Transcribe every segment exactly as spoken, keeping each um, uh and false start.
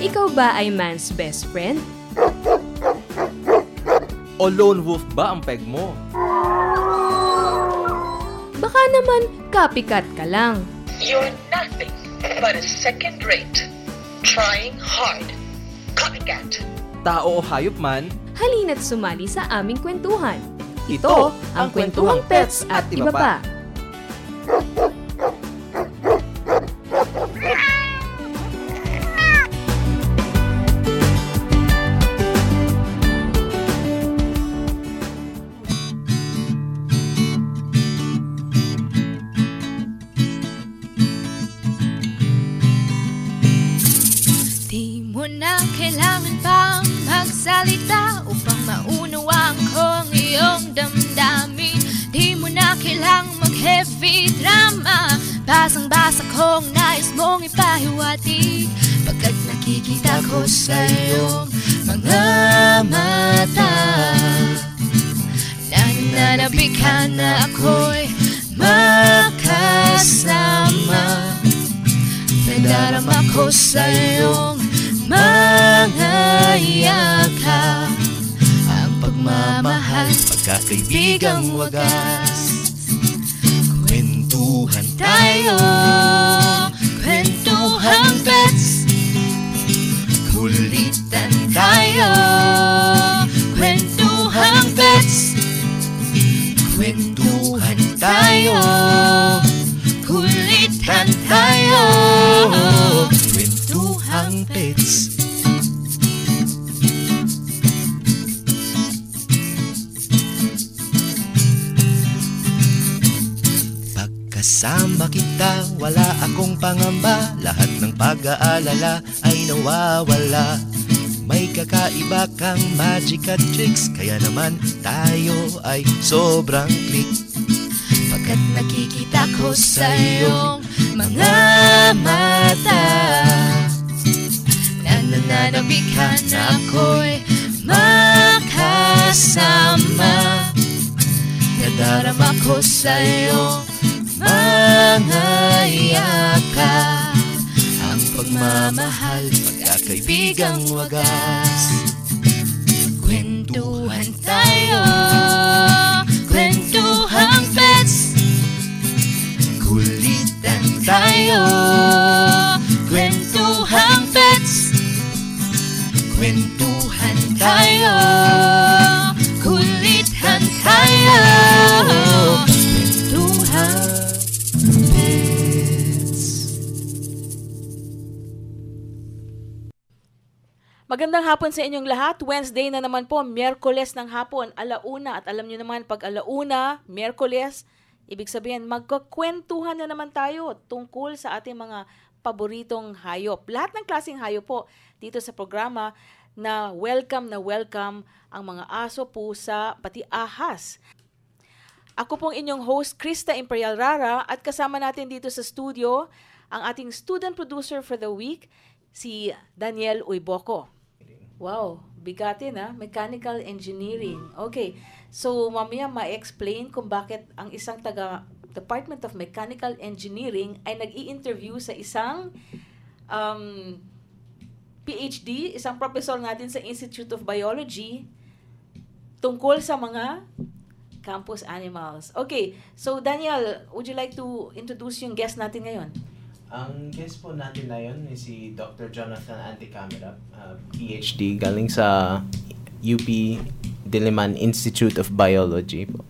Ikaw ba ay man's best friend? O lone wolf ba ang peg mo? Baka naman copycat ka lang. You're nothing but a second rate. Trying hard. Copycat. Tao o hayop man, Halina't sumali sa aming kwentuhan. Ito Ito ang Kwentuhang Pets at iba pa. Di mo na kailangan pang magsalita upang maunawaan ko ang iyong damdamin. Di mo na kailangang mag-heavy drama. Basang-basa kong nais mong ipahiwatig, pagkat nakikita ko sa iyong mga mata. Nananabik ka na ako'y makasama. Nadarama ko sa iyong mga yakap, ang pagmamahal, pagkakaibigang wagas. Kwentuhan tayo, kwentuhang pets. Kulitan tayo, kwentuhang pets. Kwentuhan tayo, kulitan tayo, kwentuhang pets. Pagkasama kita, wala akong pangamba. Lahat ng pag-aalala ay nawawala. May kakaiba kang magic at tricks, kaya naman tayo ay sobrang click. Pagkat nakikita ko sa iyong mga mata, nananabik ka na ako'y makasama. Nadarama ko sa iyong mga yakap, ang pagmamahal, pagkakaibigang wagas. Kwentuhan tayo, kwentuhang pets. Kulitan tayo, kwentuhang pets. Kwentuhan tayo, kulitan tayo, kwentuhang Magandang hapon sa inyong lahat. Wednesday na naman po, Miyerkules ng hapon, alauna. At alam niyo naman, pag alauna, Miyerkules, ibig sabihin, magkakwentuhan na naman tayo tungkol sa ating mga paboritong hayop. Lahat ng klaseng hayop po dito sa programa na welcome na welcome ang mga aso, pusa, pati ahas. Ako pong inyong host, Krista Imperial Rara, at kasama natin dito sa studio ang ating student producer for the week, si Daniel Uyboko. Wow, bigatin ha, mechanical engineering. Okay, so mamaya ma-explain kung bakit ang isang taga Department of Mechanical Engineering ay nag-i-interview sa isang um, P H D, isang professor natin sa Institute of Biology tungkol sa mga campus animals. Okay, so Daniel, would you like to introduce yung guest natin ngayon? Ang guest po natin na yun is si Doctor Jonathan Anticamerap, uh, P H D, galing sa U P Diliman Institute of Biology po.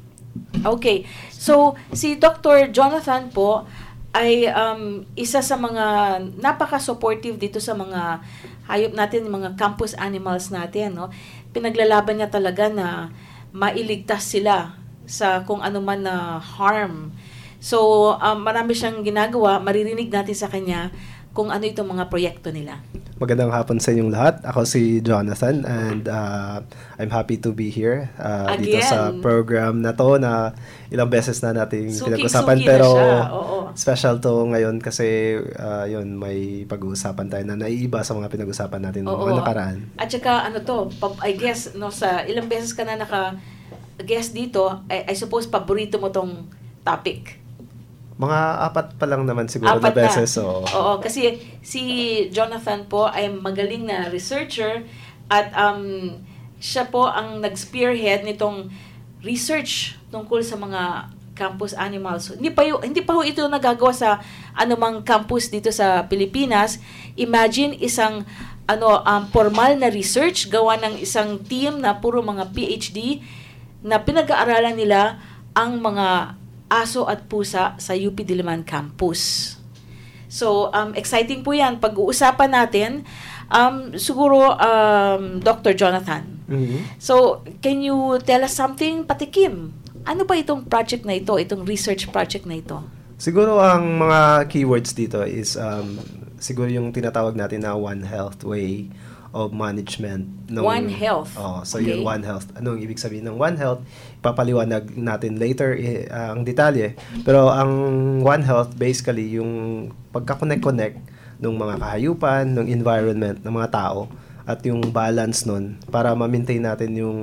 Okay, so si Doctor Jonathan po ay um, isa sa mga napaka-supportive dito sa mga hayop natin, mga campus animals natin. No? Pinaglalaban niya talaga na mailigtas sila sa kung ano man na harm. So, um, marami siyang ginagawa. Maririnig natin sa kanya kung ano itong mga proyekto nila. Magandang hapon sa inyong lahat. Ako si Jonathan and uh, I'm happy to be here uh, dito sa program na to na ilang beses na nating pinag-usapan. Pero special to ngayon kasi uh, yun, may pag-uusapan tayo na naiiba sa mga pinag-usapan natin noong mga nakaraan. At saka ano to, I guess, no, sa ilang beses ka na naka-guest dito, I, I suppose paborito mo tong topic. Mga apat pa lang naman siguro Apat na beses. na. So. Oo, kasi si Jonathan po ay magaling na researcher at um, siya po ang nag-spearhead nitong research tungkol sa mga campus animals. Hindi pa yu, hindi pa ho ito nagagawa sa anumang campus dito sa Pilipinas. Imagine isang ano um, formal na research gawa ng isang team na puro mga P H D na pinag-aaralan nila ang mga aso at pusa sa U P Diliman campus. So, um, exciting po yan. Pag-uusapan natin, um, siguro, um, Doctor Jonathan. Mm-hmm. So, can you tell us something, Patikim? Ano ba itong project na ito, itong research project na ito? Siguro ang mga keywords dito is um, siguro yung tinatawag natin na One Health way of management. Ng, One Health. Oh, so Okay. yung One Health. Anong ibig sabihin ng One Health? Papaliwanag natin later eh, uh, ang detalye. Pero ang One Health, basically, yung pagka-connect-connect ng mga kahayupan, ng environment, ng mga tao, at yung balance nun para ma-maintain natin yung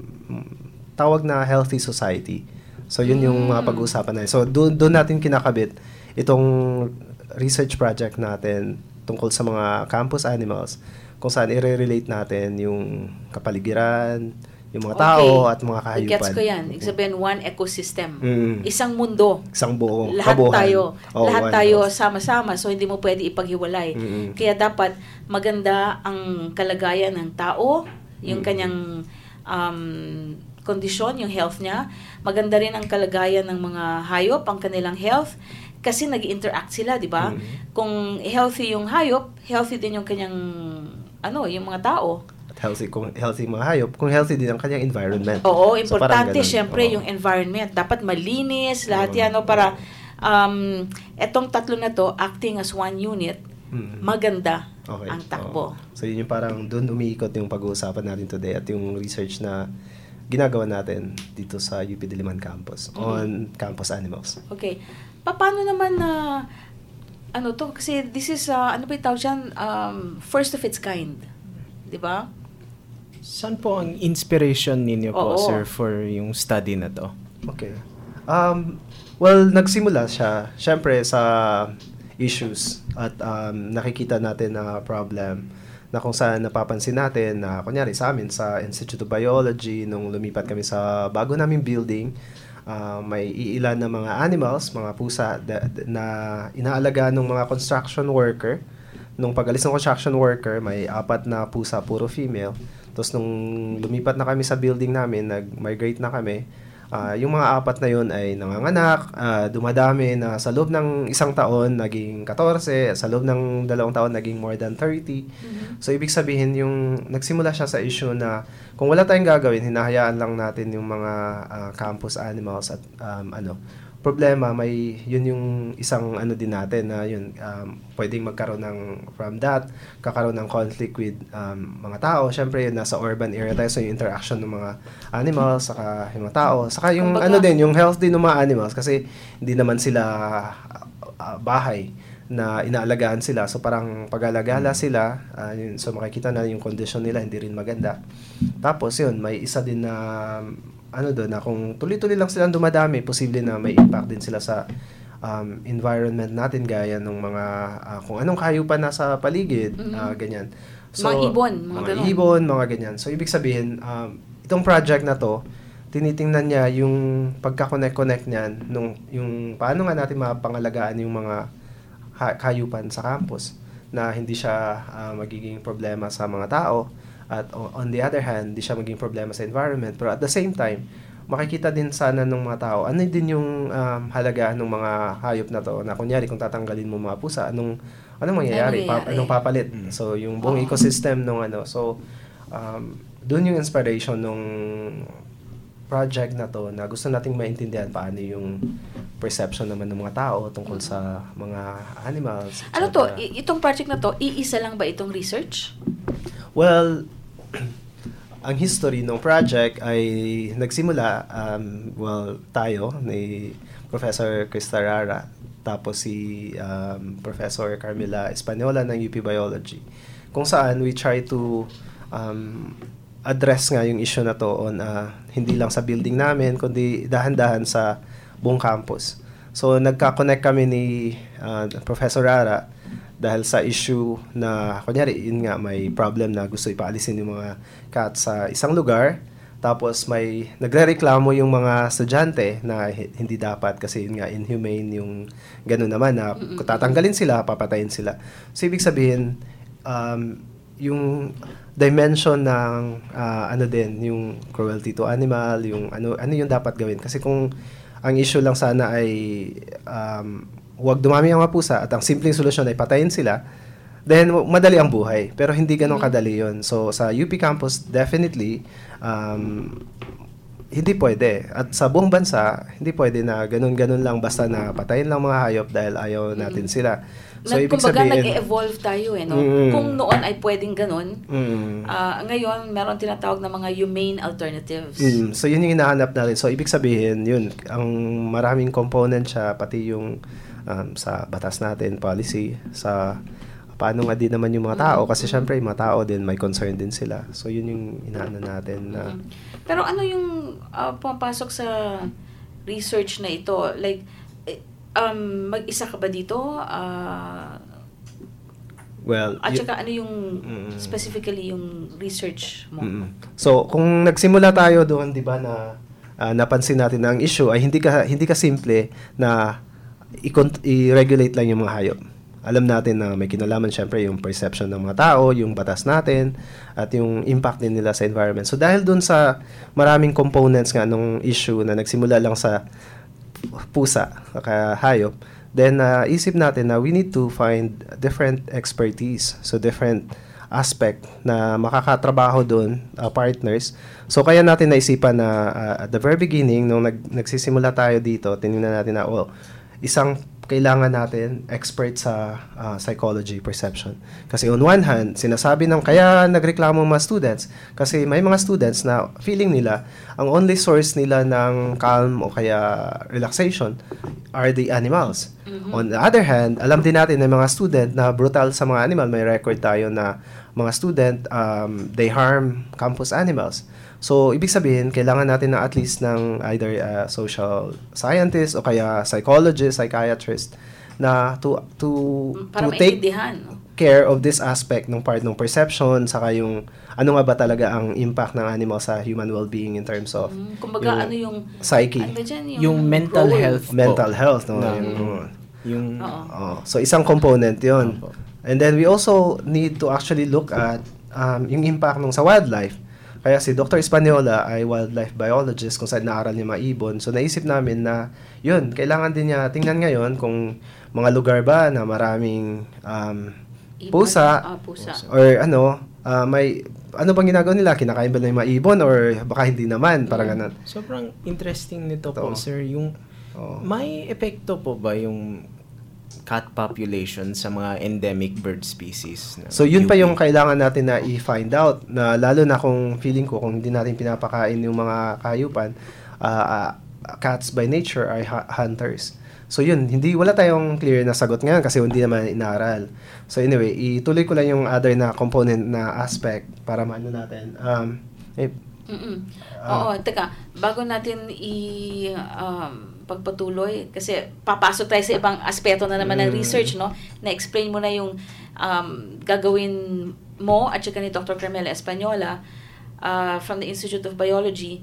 tawag na healthy society. So, yun yung mga pag-uusapan natin. So, doon doon natin kinakabit itong research project natin tungkol sa mga campus animals kung saan i-relate natin yung kapaligiran, yung mga tao at mga kahayupan. I-gets ko yan. Ibig sabihin, one ecosystem. Mm. Isang mundo. Isang buo. Lahat kabuhan. tayo. Oh, lahat one tayo health. sama-sama. So, hindi mo pwede ipaghiwalay. Mm-mm. Kaya dapat maganda ang kalagayan ng tao, yung Mm. kanyang um, kondisyon, yung health niya. Maganda rin ang kalagayan ng mga hayop, ang kanilang health. Kasi nag-interact sila, di ba? Mm. Kung healthy yung hayop, healthy din yung kanyang, ano, yung mga tao. At healthy, kung healthy mga hayop, kung healthy din ang kanyang environment. Oo, So, parang importante ganun. syempre Oo. yung environment. Dapat malinis, lahat Oo. yan, no, para um, etong tatlo na to, acting as one unit, Mm. maganda Okay. ang takbo. Oo. So, yun yung parang doon umiikot yung pag-uusapan natin today at yung research na ginagawa natin dito sa U P Diliman campus Mm-hmm. on campus animals. Okay. Pa- Paano naman na, ano to, kasi this is, uh, ano ba yung tawag dyan, um, first of its kind. Di ba? Saan po ang inspiration ninyo po, Oo. sir, for yung study na to? Okay. Um, well, nagsimula siya, syempre, sa issues at um, nakikita natin na problem na kung saan napapansin natin na, kunyari sa amin, sa Institute of Biology, nung lumipat kami sa bago naming building, uh, may iilan na mga animals, mga pusa, da, da, na inaalagaan ng mga construction worker. Nung pag-alis ng construction worker, may apat na pusa, puro female. Tapos nung lumipat na kami sa building namin, nag-migrate na kami, uh, yung mga apat na yun ay nanganganak, uh, dumadami na sa loob ng isang taon, naging fourteen, sa loob ng dalawang taon, naging more than thirty. Mm-hmm. So, ibig sabihin, yung nagsimula siya sa issue na kung wala tayong gagawin, hinahayaan lang natin yung mga uh, campus animals at um, ano, problema, may yun yung isang ano din natin na yun, um, pwedeng magkaroon ng, from that, kakaroon ng conflict with um, mga tao. Syempre, yun, nasa urban area tayo, so yung interaction ng mga animals, saka yung mga tao, saka yung Kumbaga, ano din, yung health din ng mga animals, kasi hindi naman sila uh, uh, bahay na inaalagaan sila. So, parang pag-alagala sila, uh, yun, so makikita na yung condition nila, hindi rin maganda. Tapos, yun, may isa din na ano doon, na kung tuloy-tuloy lang silang dumadami, posible na may impact din sila sa um, environment natin, gaya ng mga, uh, kung anong kahayupan nasa paligid, Mhm. uh, ganyan. Mga ibon, mga mga ganun. ibon, mga ganyan. So, ibig sabihin, um, itong project na to, tinitingnan niya yung pagka-connect-connect niyan, nung, yung paano nga natin mapangalagaan yung mga ha- kahayupan sa campus, na hindi siya uh, magiging problema sa mga tao, at on the other hand, di siya maging problema sa environment. Pero at the same time, makikita din sana ng mga tao, ano din yung um, halagaan ng mga hayop na to, na kunyari kung tatanggalin mo mga pusa, anong, anong mangyayari? Ano mangyayari? Pa- anong papalit? So, yung buong Oo. ecosystem nung ano. So, um, dun yung inspiration nung project na to, na gusto nating maintindihan paano yung perception naman ng mga tao tungkol sa mga animals. et Ano to, cetera. i- itong project na to, iisa lang ba itong research? Well, ang history ng project ay nagsimula, um, well, tayo, ni Professor Chris Tarara, tapos si um, Professor Carmela Espanola ng U P Biology, kung saan we try to um, address nga yung issue na to on uh, hindi lang sa building namin, kundi dahan-dahan sa buong campus. So, nagka-connect kami ni uh, Professor Rara dahil sa issue na, kunyari, yun nga, may problem na gusto ipaalisin yung mga cats sa isang lugar. Tapos may nagrereklamo yung mga estudyante na hindi dapat kasi yun nga inhumane yung gano'n naman na kung tatanggalin sila, papatayin sila. So ibig sabihin, um, yung dimension ng uh, ano din, yung cruelty to animal, yung ano ano yung dapat gawin. Kasi kung ang issue lang sana ay um, huwag dumami ang mga pusa at ang simpleng solusyon ay patayin sila, then madali ang buhay. Pero hindi ganun kadali yun. So sa U P campus, definitely, um, hindi pwede. At sa buong bansa, hindi pwede na ganun-ganun lang basta na patayin lang mga hayop dahil ayaw natin mm. sila. So, Nag, ibig kumbaga, sabihin, nag-evolve tayo eh, no? Mm, Kung noon ay pwedeng ganun, mm, uh, ngayon, meron tinatawag na mga humane alternatives. Mm, so, yun yung hinahanap natin. So, ibig sabihin, yun, ang maraming component siya, pati yung um, sa batas natin, policy, sa paano nga din naman yung mga tao. Kasi, syempre, yung mga tao din, may concern din sila. So, yun yung inaano natin na... Mm-hmm. Pero ano yung uh, pumapasok sa research na ito? Like, um, mag-isa ka ba dito? Uh, well, at y- saka ano yung mm, specifically yung research mo? Mm, so, kung nagsimula tayo doon, di ba, na uh, napansin natin na ang issue ay hindi ka, hindi ka simple na i- i-regulate lang yung mga hayop. Alam natin na may kinalaman syempre yung perception ng mga tao, yung batas natin, at yung impact din nila sa environment. So dahil dun sa maraming components nga nung issue na nagsimula lang sa pusa, kaya hayop, then uh, isip natin na we need to find different expertise. So different aspect na makakatrabaho dun, uh, partners. So kaya natin naisipan na uh, at the very beginning, nung nag, nagsisimula tayo dito, tinignan natin na, oh, isang kailangan natin expert sa uh, psychology, perception. Kasi on one hand, sinasabi ng kaya nagreklamo mga students kasi may mga students na feeling nila ang only source nila ng calm o kaya relaxation are the animals. Mm-hmm. On the other hand, alam din natin na mga student na brutal sa mga animal. May record tayo na mga student, um, they harm campus animals. So, ibig sabihin, kailangan natin na at least ng either uh, social scientist o kaya psychologist, psychiatrist na to to, para to take maintindihan care of this aspect ng part ng perception, saka yung ano nga ba talaga ang impact ng animal sa human well-being in terms of mm, kumbaga yung ano yung psyche. Ano dyan, yung, yung mental role. health Mental po. health. No? Na, yung, yung oh, so, isang component yun. Opo. And then, we also need to actually look at um, yung impact nung sa wildlife. Kaya si Doctor Española ay wildlife biologist kung saan naaral niya mga ibon. So naisip namin na yun, kailangan din niya tingnan ngayon kung mga lugar ba na maraming um, pusa, ah, pusa or ano, uh, may ano bang ginagawa nila? Kinakain ba na yung mga ibon or baka hindi naman? Parang ganun. Sobrang interesting nito Ito. po, sir. Yung Oh. may epekto po ba yung cat population sa mga endemic bird species? So yun pa U P? yung kailangan natin na i-find out, na lalo na kung feeling ko kung hindi natin pinapakain yung mga kahayupan, uh, uh, cats by nature are ha- hunters. So yun, hindi wala tayong clear na sagot ngayon kasi hindi naman inaaral. So anyway, ituloy ko lang yung other na component na aspect para maano natin. Um, eh, Mm-mm. Oo, teka, bago natin i um, pagpatuloy, kasi papasok tayo sa ibang aspeto na naman ng research, no? Na-explain mo na yung um, gagawin mo at saka ni Doctor Carmela Española uh, from the Institute of Biology.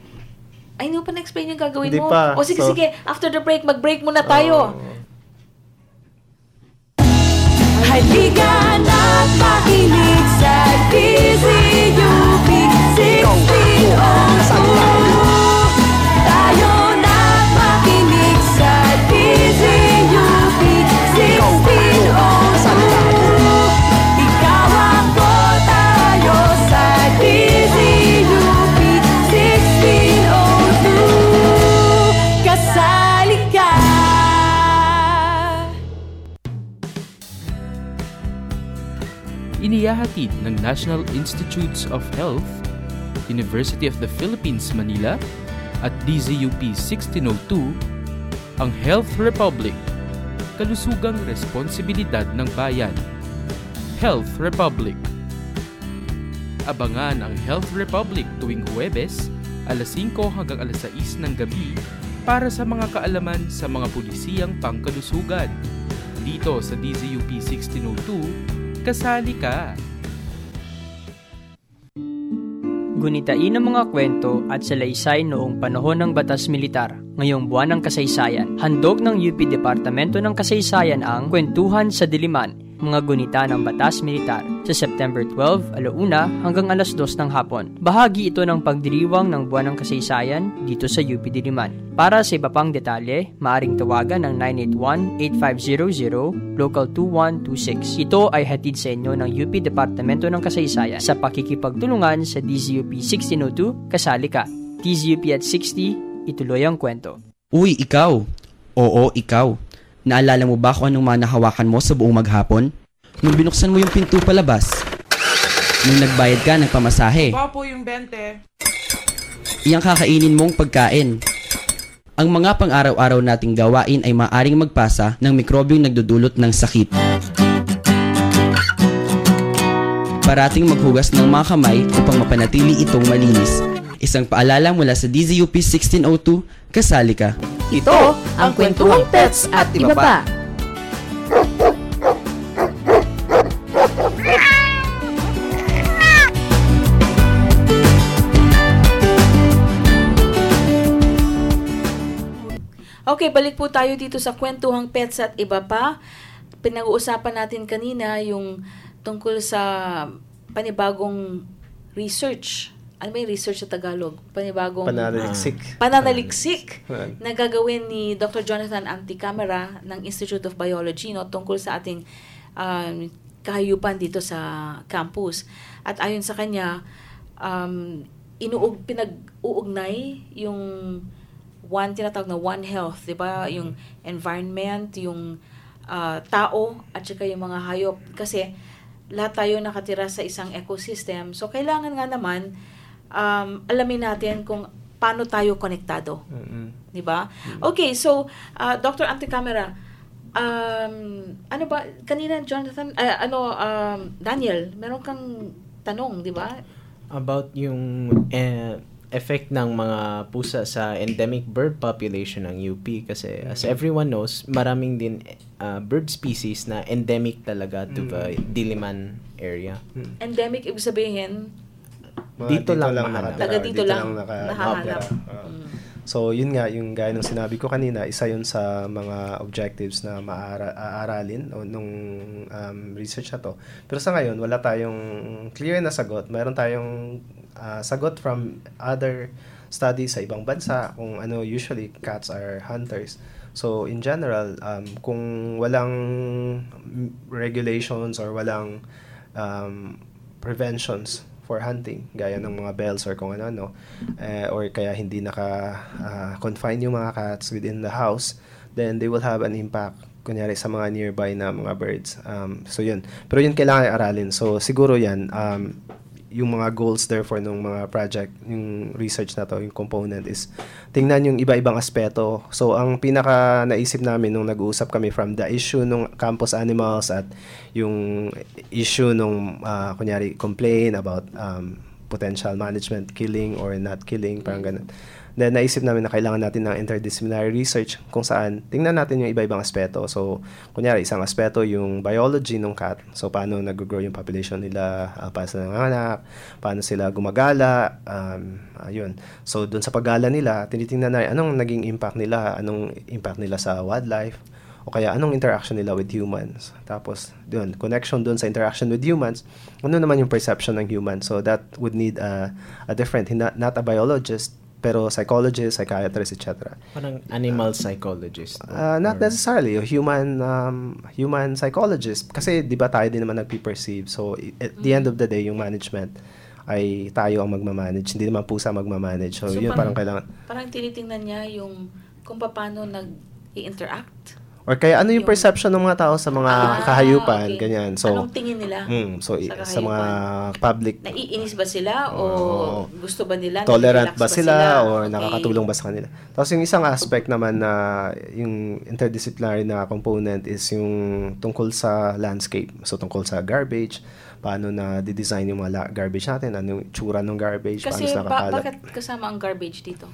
Ay, hindi mo pa na-explain yung gagawin Hindi mo? pa. O sige, So, sige, after the break, mag-break muna tayo. uh, Halika na't makinig sa D Z U P sixteen oh two. Tayo na't makinig sa D Z U P sixteen oh two. Ikaw ako, tayo sa D Z U P sixteen oh two. Kasali ka. Inihahatid ng National Institutes of Health, University of the Philippines, Manila at D Z U P sixteen oh two ang Health Republic, kalusugang responsibilidad ng bayan. Health Republic. Abangan ang Health Republic tuwing Huwebes, alas singko hanggang alas sais ng gabi para sa mga kaalaman sa mga pulisiyang pangkalusugan. Dito sa D Z U P sixteen oh two, kasali ka! Gunitain ang mga kwento at salaysay noong panahon ng Batas Militar, ngayong buwan ng kasaysayan. Handog ng U P Departamento ng Kasaysayan ang Kwentuhan sa Diliman, mga gunita ng Batas Militar sa September twelfth, alauna hanggang alas dos ng hapon. Bahagi ito ng pagdiriwang ng buwan ng kasaysayan dito sa U P Diliman. Para sa iba pang detalye, maaring tawagan ng nine eight one, eight five zero zero, local two one two six. Ito ay hatid sa inyo ng U P Departamento ng Kasaysayan sa pakikipagtulungan sa D Z U P sixteen oh two, kasali ka. D Z U P at sixty, ituloy ang kwento. Uy, ikaw! Oo, ikaw! Naalala mo ba kung anong mga nahawakan mo sa buong maghapon? Nung binuksan mo yung pinto palabas. Nung nagbayad ka ng pamasahe. Ba po yung bente. Iyang kakainin mong pagkain. Ang mga pang-araw-araw nating gawain ay maaring magpasa ng mikrobyong nagdudulot ng sakit. Parating maghugas ng mga kamay upang mapanatili itong malinis. Isang paalala mula sa D Z U P sixteen oh two, kasali ka. Ito ang Kwentuhang Pets at Iba Pa. Okay, balik po tayo dito sa Kwentuhang Pets at Iba Pa. Pinag-uusapan natin kanina yung tungkol sa panibagong research. Ano ba yung research sa Tagalog? Panibagong... Pananaliksik. Uh, pananaliksik na gagawin ni Doctor Jonathan Anticamera ng Institute of Biology, no, tungkol sa ating um, kahayupan dito sa campus. At ayon sa kanya, um, inuug, pinag-uugnay yung one, tinatawag na One Health, di ba? Yung environment, yung uh, tao, at saka yung mga hayop. Kasi lahat tayo nakatira sa isang ecosystem. So, kailangan nga naman um, alamin natin kung paano tayo konektado. Mm-hmm. Di ba? Mm-hmm. Okay, so, uh, Doctor Anticamera, um, ano ba, kanina, Jonathan, uh, ano, um, Daniel, meron kang tanong, di ba? About yung eh, effect ng mga pusa sa endemic bird population ng U P. Kasi as everyone knows, maraming din uh, bird species na endemic talaga to mm. the Diliman area. Mm. Endemic, ibig sabihin? Dito, dito lang, lang mahanap. Taga dito, dito lang, lang naka, nahahanap. Uh, mm. So, yun nga, yung gaya ng sinabi ko kanina, isa yun sa mga objectives na maaaralin o nung um, research na to. Pero sa ngayon, wala tayong clear na sagot. Mayroon tayong uh, sagot from other studies sa ibang bansa kung ano, usually cats are hunters. So, in general, um, kung walang regulations or walang um, preventions for hunting, gaya ng mga bells or kung ano-ano, uh, or kaya hindi naka-confine uh, yung mga cats within the house, then they will have an impact, kunyari, sa mga nearby na mga birds. Um, so, yun. Pero yun kailangan aralin. So, siguro yan, um, yung mga goals therefore ng mga project, yung research na to, yung component is tingnan yung iba-ibang aspeto. So, ang pinaka naisip namin nung nag-uusap kami from the issue ng campus animals at yung issue nung, uh, kunyari, complain about um, potential management, killing or not killing, parang ganun. Then, naisip namin na kailangan natin ng interdisciplinary research kung saan tingnan natin yung iba-ibang aspeto. So, kunyari, isang aspeto yung biology ng cat. So, paano nag-grow yung population nila, uh, paano sila nanganak, paano sila gumagala, um, ayun. So, dun sa paggala nila, tinitingnan na anong naging impact nila, anong impact nila sa wildlife, o kaya anong interaction nila with humans. Tapos, dun, connection dun sa interaction with humans, ano naman yung perception ng humans. So, that would need a, a different, not, not a biologist, pero psychologist, psychiatrist, et cetera. Parang animal psychologist. Uh, not or... necessarily. Human um, human psychologist. Kasi di ba tayo din naman nagpe-perceive. So, at the end of the day, yung management ay tayo ang magmamanage. Hindi naman pusa magmamanage. So, so yun parang, parang kailangan. Parang tinitingnan niya yung kung paano nag-i-interact. Or kaya ano yung, yung perception ng mga tao sa mga ah, okay. kahayupan, ganyan. So, anong tingin nila mm, so, sa, sa mga public? Naiinis ba sila o uh, gusto ba nila? Tolerant ba sila, ba sila? or okay. nakakatulong ba sa kanila? Tapos yung isang aspect naman na yung interdisciplinary na component is yung tungkol sa landscape. So tungkol sa garbage, paano na di-design yung mga garbage natin, ano yung tsura ng garbage, kasi paano ba- bakit kasama ang garbage dito?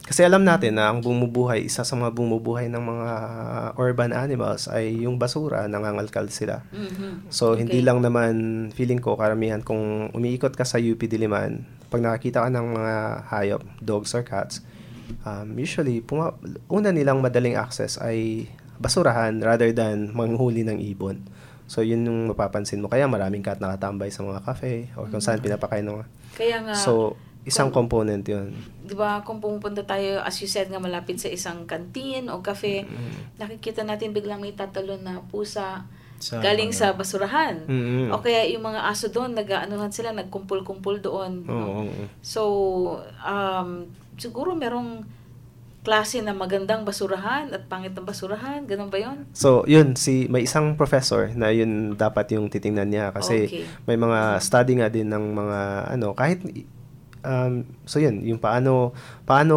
Kasi alam natin na ang bumubuhay, isa sa mga bumubuhay ng mga urban animals ay yung basura, nangangalkal sila. Mm-hmm. So, Okay. hindi lang naman, feeling ko, karamihan, kung umiikot ka sa U P Diliman, pag nakakita ka ng mga hayop, dogs or cats, um, usually, puma- una nilang madaling access ay basurahan rather than manghuli ng ibon. So, yun yung mapapansin mo. Kaya maraming cat nakatambay sa mga cafe or kung saan pinapakain ng... Kaya nga, So, isang kung- component yun. di ba, kung pumupunta tayo, as you said nga, malapit sa isang kantin o cafe, Mm-hmm. nakikita natin biglang may tatalon na pusa Sa galing mga- sa basurahan. Mm-hmm. O kaya yung mga aso doon, nag-aanuhan sila, nagkumpul-kumpul doon. Oo, no? oo, oo. So, um, siguro merong klase na magandang basurahan at pangit na basurahan. Ganun ba yun? So, yun, si may isang professor na yun dapat yung titingnan niya kasi Okay. may mga study nga din ng mga ano, kahit um, so yun, yung paano paano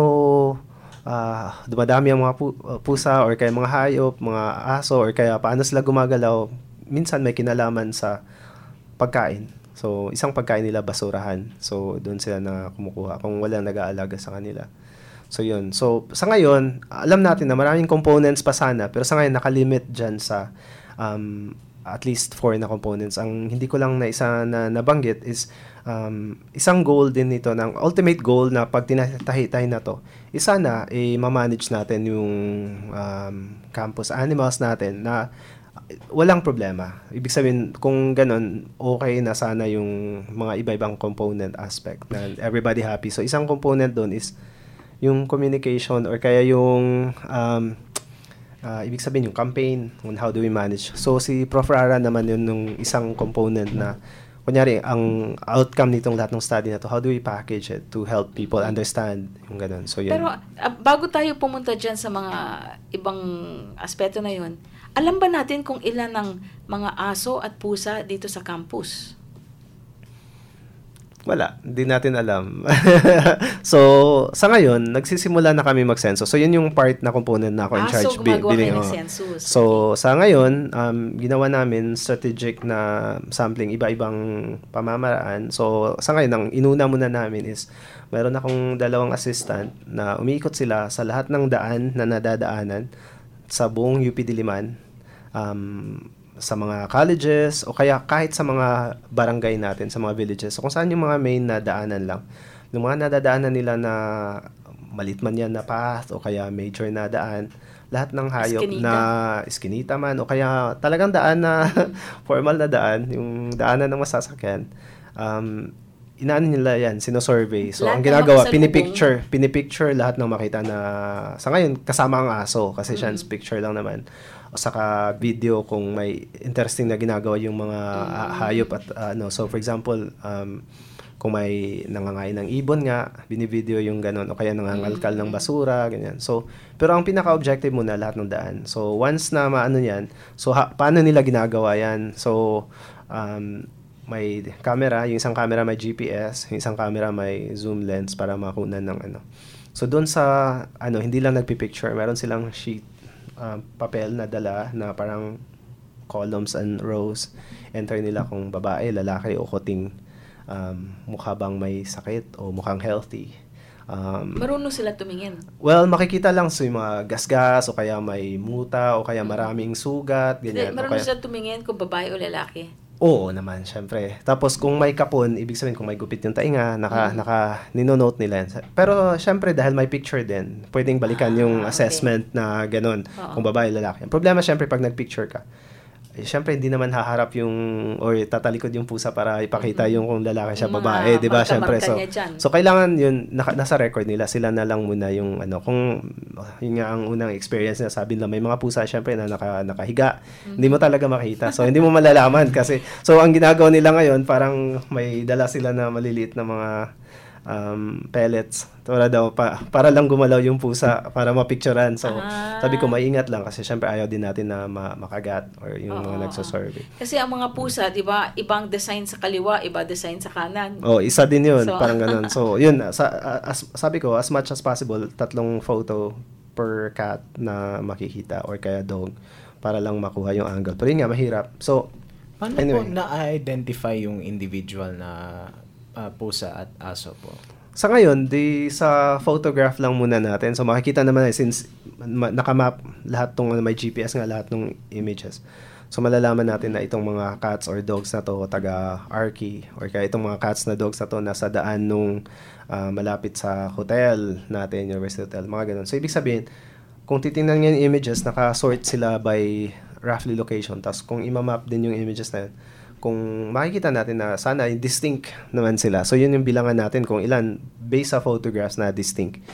ah, dumadami ang mga pu- uh, pusa or kaya mga hayop, mga aso or kaya paano sila gumagalaw, minsan may kinalaman sa pagkain. So, isang pagkain nila basurahan. So, doon sila na kumukuha kung walang nag-aalaga sa kanila. So, yun. So, sa ngayon, alam natin na maraming components pa sana, pero sa ngayon, nakalimit dyan sa um, at least four na components. Ang hindi ko lang na isa na nabanggit is um, isang goal din nito, ng ultimate goal na pag tinatahi-tahi na to, isa na, eh, ma-manage natin yung um, campus animals natin na walang problema. Ibig sabihin, kung ganun, okay na sana yung mga iba-ibang component aspect na everybody happy. So, isang component doon is yung communication or kaya yung um, uh, ibig sabihin yung campaign on how do we manage. So si Prof Rara naman yun nung isang component na kunyari ang outcome nitong lahat ng study na to, how do we package it to help people understand yung ganun. So yun. Pero uh, bago tayo pumunta dyan sa mga ibang aspeto na yun, alam ba natin kung ilan ng mga aso at pusa dito sa campus? Wala, hindi natin alam. So, sa ngayon, nagsisimula na kami mag-census. So, yun yung part na component na ako in Ah, charge. so gumagawa bi- kayo ng oh. census. So, sa ngayon, um, ginawa namin strategic na sampling, iba-ibang pamamaraan. So, sa ngayon, ang inuna muna namin is, meron akong dalawang assistant na umiikot sila sa lahat ng daan na nadadaanan sa buong U P Diliman. Um, sa mga colleges o kaya kahit sa mga barangay natin, sa mga villages. So kung saan yung mga main na daanan lang. Yung mga nadadaanan nila na malit man yan na path o kaya major na daan, lahat ng hayop Eskinita. na iskinita man o kaya talagang daan na formal na daan, yung daanan ng masasakyan, um, inaano nila yan, sinosurvey. So, Lahat ang ng ginagawa, makasalubong. pinipicture, pinipicture lahat ng makita na, sa ngayon, kasama ang aso, kasi Mm-hmm. chance picture lang naman. O saka video kung may interesting na ginagawa yung mga Mm-hmm. ah, hayop at ano. So, for example, um, kung may nangangain ng ibon nga, binivideo yung ganun, o kaya nangangalkal ng basura, ganyan. So, pero ang pinaka-objective muna, lahat ng daan. So, once na maano yan, so, ha, paano nila ginagawa yan? So, um, may camera, yung isang camera may G P S, yung isang camera may zoom lens para makunan ng ano. So doon sa ano, hindi lang nagpi-picture, meron silang sheet um, papel na dala na parang columns and rows. Enter nila kung babae, lalaki o kuting, um, mukha bang may sakit o mukhang healthy. Um, Marunong sila tumingin. well, makikita lang sa mga gasgas o kaya may muta o kaya maraming sugat, ganyan. O Marunong kaya, sila tumingin kung babae o lalaki. Oo naman, syempre. Tapos kung may kapon, ibig sabihin kung may gupit yung tainga, naka, Mm. naka nino-note nila yan. Pero syempre, dahil may picture din, pwedeng balikan yung Ah, okay. assessment na ganun, Oo. kung babae, lalaki. Ang problema syempre, pag nag-picture ka, eh, syempre, hindi naman haharap yung, or tatalikod yung pusa para ipakita yung kung lalaki siya, Yung mga babae, di ba? Syempre, marka-marka so, niya dyan. so kailangan yun, naka, nasa record nila, sila na lang muna yung, ano, kung, yun nga ang unang experience na sabi nila, may mga pusa, syempre, na naka, nakahiga, hindi mo talaga makita. So, hindi mo malalaman kasi, so, ang ginagawa nila ngayon, parang may dala sila na maliliit na mga um, pellets para daw pa, para lang gumalaw yung pusa para mapicturean. So Ah. sabi ko maingat lang kasi syempre ayaw din natin na ma- makagat or yung Oo. mga nagsosurvey. Kasi ang mga pusa, di ba, ibang design sa kaliwa, iba design sa kanan. Oh, isa din 'yun, So- parang ganun. So, 'yun sa as, sabi ko as much as possible tatlong photo per cat na makikita or kaya dog para lang makuha yung angle. Pero yun nga mahirap. So Paano anyway. po na-identify yung individual na ah, pusa at aso po? Sa ngayon, di sa photograph lang muna natin. So makikita naman eh, since ma- nakamap lahat tong may G P S nga lahat ng images. So malalaman natin na itong mga cats or dogs na to taga Arky or kaya itong mga cats na dogs na to nasa daan nung uh, malapit sa hotel natin, University Hotel, mga ganun. So ibig sabihin, kung titingnan niyo yung images, naka-sort sila by roughly location. Tapos kung imamap din yung images na yun, kung makikita natin na sana distinct naman sila. So, yun yung bilangan natin kung ilan based sa photographs na distinct.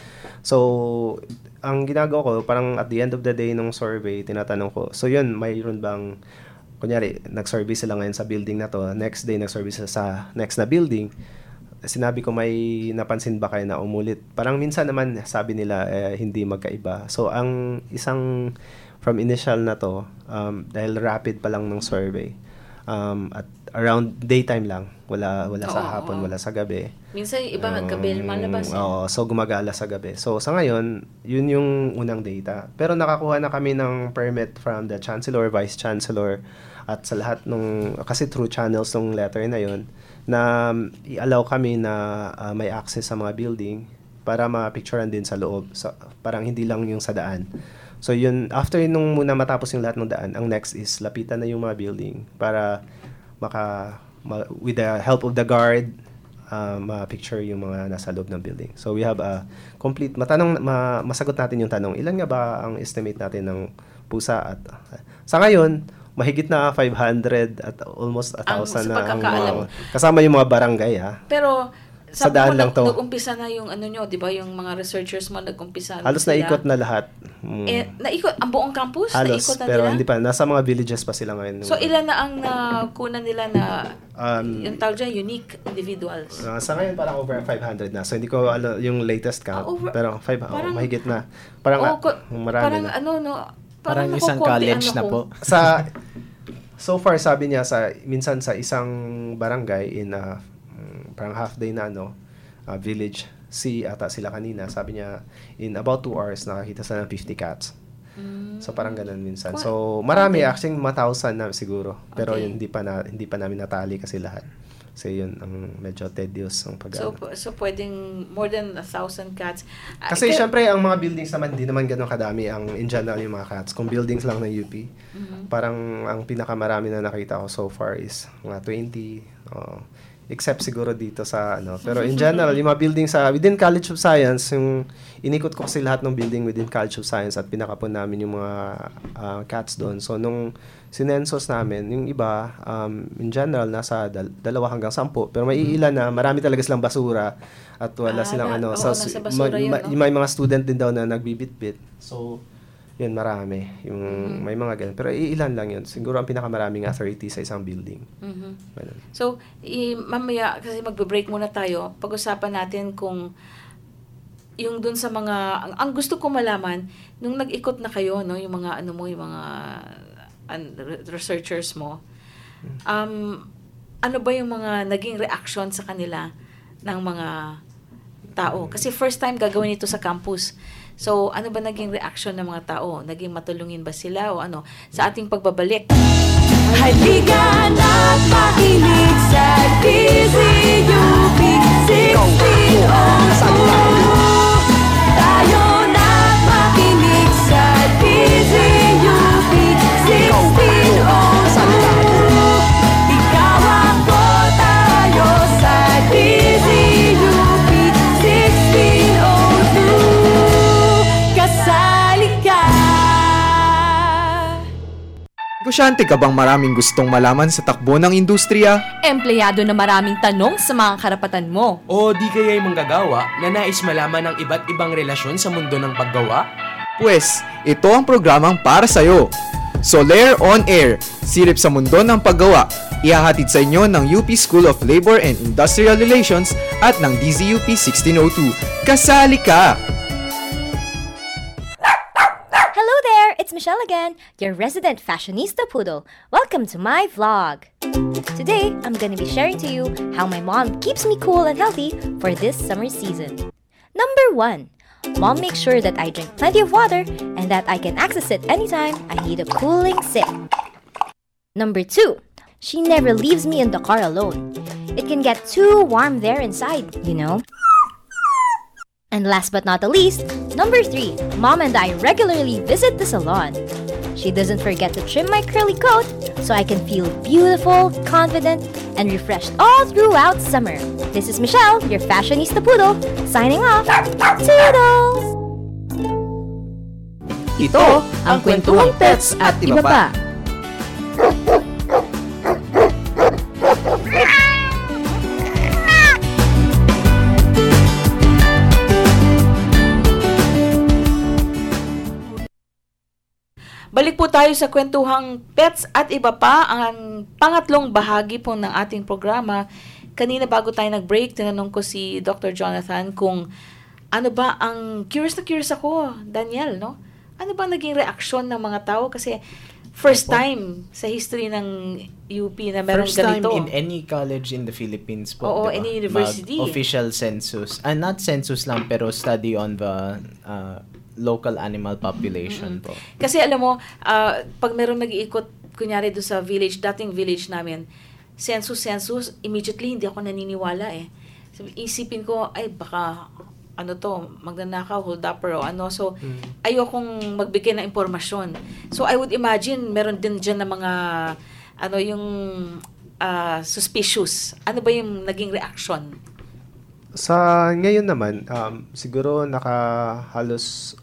So, ang ginagawa ko, parang at the end of the day nung survey, tinatanong ko, so yun, mayroon bang, kunyari, nag-survey sila ngayon sa building na to, next day nag-survey sila sa next na building, sinabi ko, may napansin ba kayo na umulit? Parang minsan naman, sabi nila, eh, hindi magkaiba. So, ang isang, from initial na to, um, dahil rapid pa lang ng survey, Um, at around daytime lang, wala wala oo, sa hapon, oo. Wala sa gabi. Minsan yung iba um, gabi malabas. Oo, so gumagala sa gabi. So sa ngayon, yun yung unang data. Pero nakakuha na kami ng permit from the Chancellor, Vice Chancellor, at sa lahat nung, kasi through channels ng letter na yun, na um, i-allow kami na uh, may access sa mga building para ma-picturean din sa loob. So, parang hindi lang yung sa daan. So yun, after nung muna matapos yung lahat ng daan, ang next is lapitan na yung mga building para maka, ma, with the help of the guard, uh, ma-picture yung mga nasa loob ng building. So we have a complete, matanong, ma, masagot natin yung tanong, ilan nga ba ang estimate natin ng pusa? At uh, sa ngayon, mahigit na five hundred at almost one thousand na ang mga, kasama yung mga barangay ha. Pero sa daan lang to. Nag-umpisa na yung ano nyo, di ba? Yung mga researchers mo, nag-umpisa na halos sila. Naikot na lahat. Mm. Eh, naikot, ang buong campus? Halos, naikot na pero nila? hindi pa. Nasa mga villages pa sila ngayon. So, ilan na ang nakunan nila na, um, yung tawag dyan, unique individuals? Uh, sa ngayon, parang over five hundred na. So, hindi ko alam yung latest count. Uh, over, pero five, parang, oh, mahigit na. Parang, oh, ko, marami parang na. ano, no? Parang, parang isang college ano na po. Sa, so far, sabi niya, sa minsan sa isang barangay in uh, parang half day na, ano, Uh, village C ata sila kanina, sabi niya in about two hours nakakita sila ng fifty cats. Mm. So parang ganun minsan. What? So marami, okay. Actually one thousand na siguro. Pero okay. yun, hindi pa na, hindi pa namin natali kasi lahat. Kasi yun ang medyo tedious ang pag So so pwedeng more than a thousand cats. Kasi uh, syempre ang mga buildings naman hindi naman ganoon kadami ang in general yung mga cats. Kung buildings lang ng U P, mm-hmm. parang ang pinakamarami na nakita ko so far is mga twenty. Uh, except siguro dito sa ano, pero in general yung mga building sa within College of Science, yung inikot ko kasi lahat ng building within College of Science at pinakapon namin yung mga uh, cats doon. So nung sinensos namin, yung iba um, in general nasa dal- dalawa hanggang sampu, pero may iilan na marami talaga silang basura at wala ah, silang na, ano, oh, so ma- yun, ma- no? may mga student din daw na nagbibitbit. So yun, marami. Yung mm-hmm. may mga ganun. Pero iilan lang yun. Siguro ang pinakamarami nga thirty sa isang building. Mm-hmm. So, i- mamaya, kasi magbe-break muna tayo, pag-usapan natin kung yung dun sa mga, ang, ang gusto ko malaman, nung nag-ikot na kayo, no, yung mga, ano mo, yung mga uh, researchers mo, um, ano ba yung mga naging reaction sa kanila ng mga tao? Kasi first time gagawin ito sa campus. So, ano ba naging reaction ng mga tao? Naging matulungin ba sila o ano? Sa ating pagbabalik. Halika na't makinig sa D Z U P sixteen oh two. Tayo na't makinig sa D Z U P sixteen oh two. Ikaw ako, tayo sa D Z U P sixteen oh two. Kasali ka. Negosyante ka bang maraming gustong malaman sa takbo ng industriya? Empleyado na maraming tanong sa mga karapatan mo? O di kaya'y manggagawa na nais malaman ang iba't ibang relasyon sa mundo ng paggawa? Pwes, ito ang programang para sa'yo. Soler On Air, silip sa mundo ng paggawa. Ihahatid sa inyo ng U P School of Labor and Industrial Relations at ng D Z U P sixteen oh two. Kasali ka! Hello there, it's Michelle again, your resident fashionista poodle. Welcome to my vlog. Today, I'm gonna be sharing to you how my mom keeps me cool and healthy for this summer season. Number one, Mom makes sure that I drink plenty of water and that I can access it anytime I need a cooling sip. Number two, she never leaves me in the car alone. It can get too warm there inside, you know. And last but not the least, number three, Mom and I regularly visit the salon. She doesn't forget to trim my curly coat so I can feel beautiful, confident, and refreshed all throughout summer. This is Michelle, your fashionista poodle, signing off. Toodles! Ito ang Kwentuhang Pets at Iba Pa. Balik po tayo sa Kwentuhang Pets at Iba Pa, ang pangatlong bahagi po ng ating programa. Kanina bago tayo nag-break, tinanong ko si Doctor Jonathan kung ano ba ang, curious na curious ako, Daniel, no? Ano ba naging reaksyon ng mga tao? Kasi first time sa history ng U P na meron first ganito. First time in any college in the Philippines po. Oo, diba? any university. Mag-official census. And uh, not census lang, pero study on the uh, local animal population mm-hmm. po. Kasi alam mo, uh, pag meron nag-iikot, kunyari doon sa village, dating village namin, census, census, immediately hindi ako naniniwala eh. So, isipin ko, ay baka ano to, magnanakaw, hold upper o ano. So, mm. ayokong magbigay ng impormasyon. So, I would imagine, meron din dyan na mga, ano yung uh, suspicious. Ano ba yung naging reaction? Sa ngayon naman, um, siguro naka halos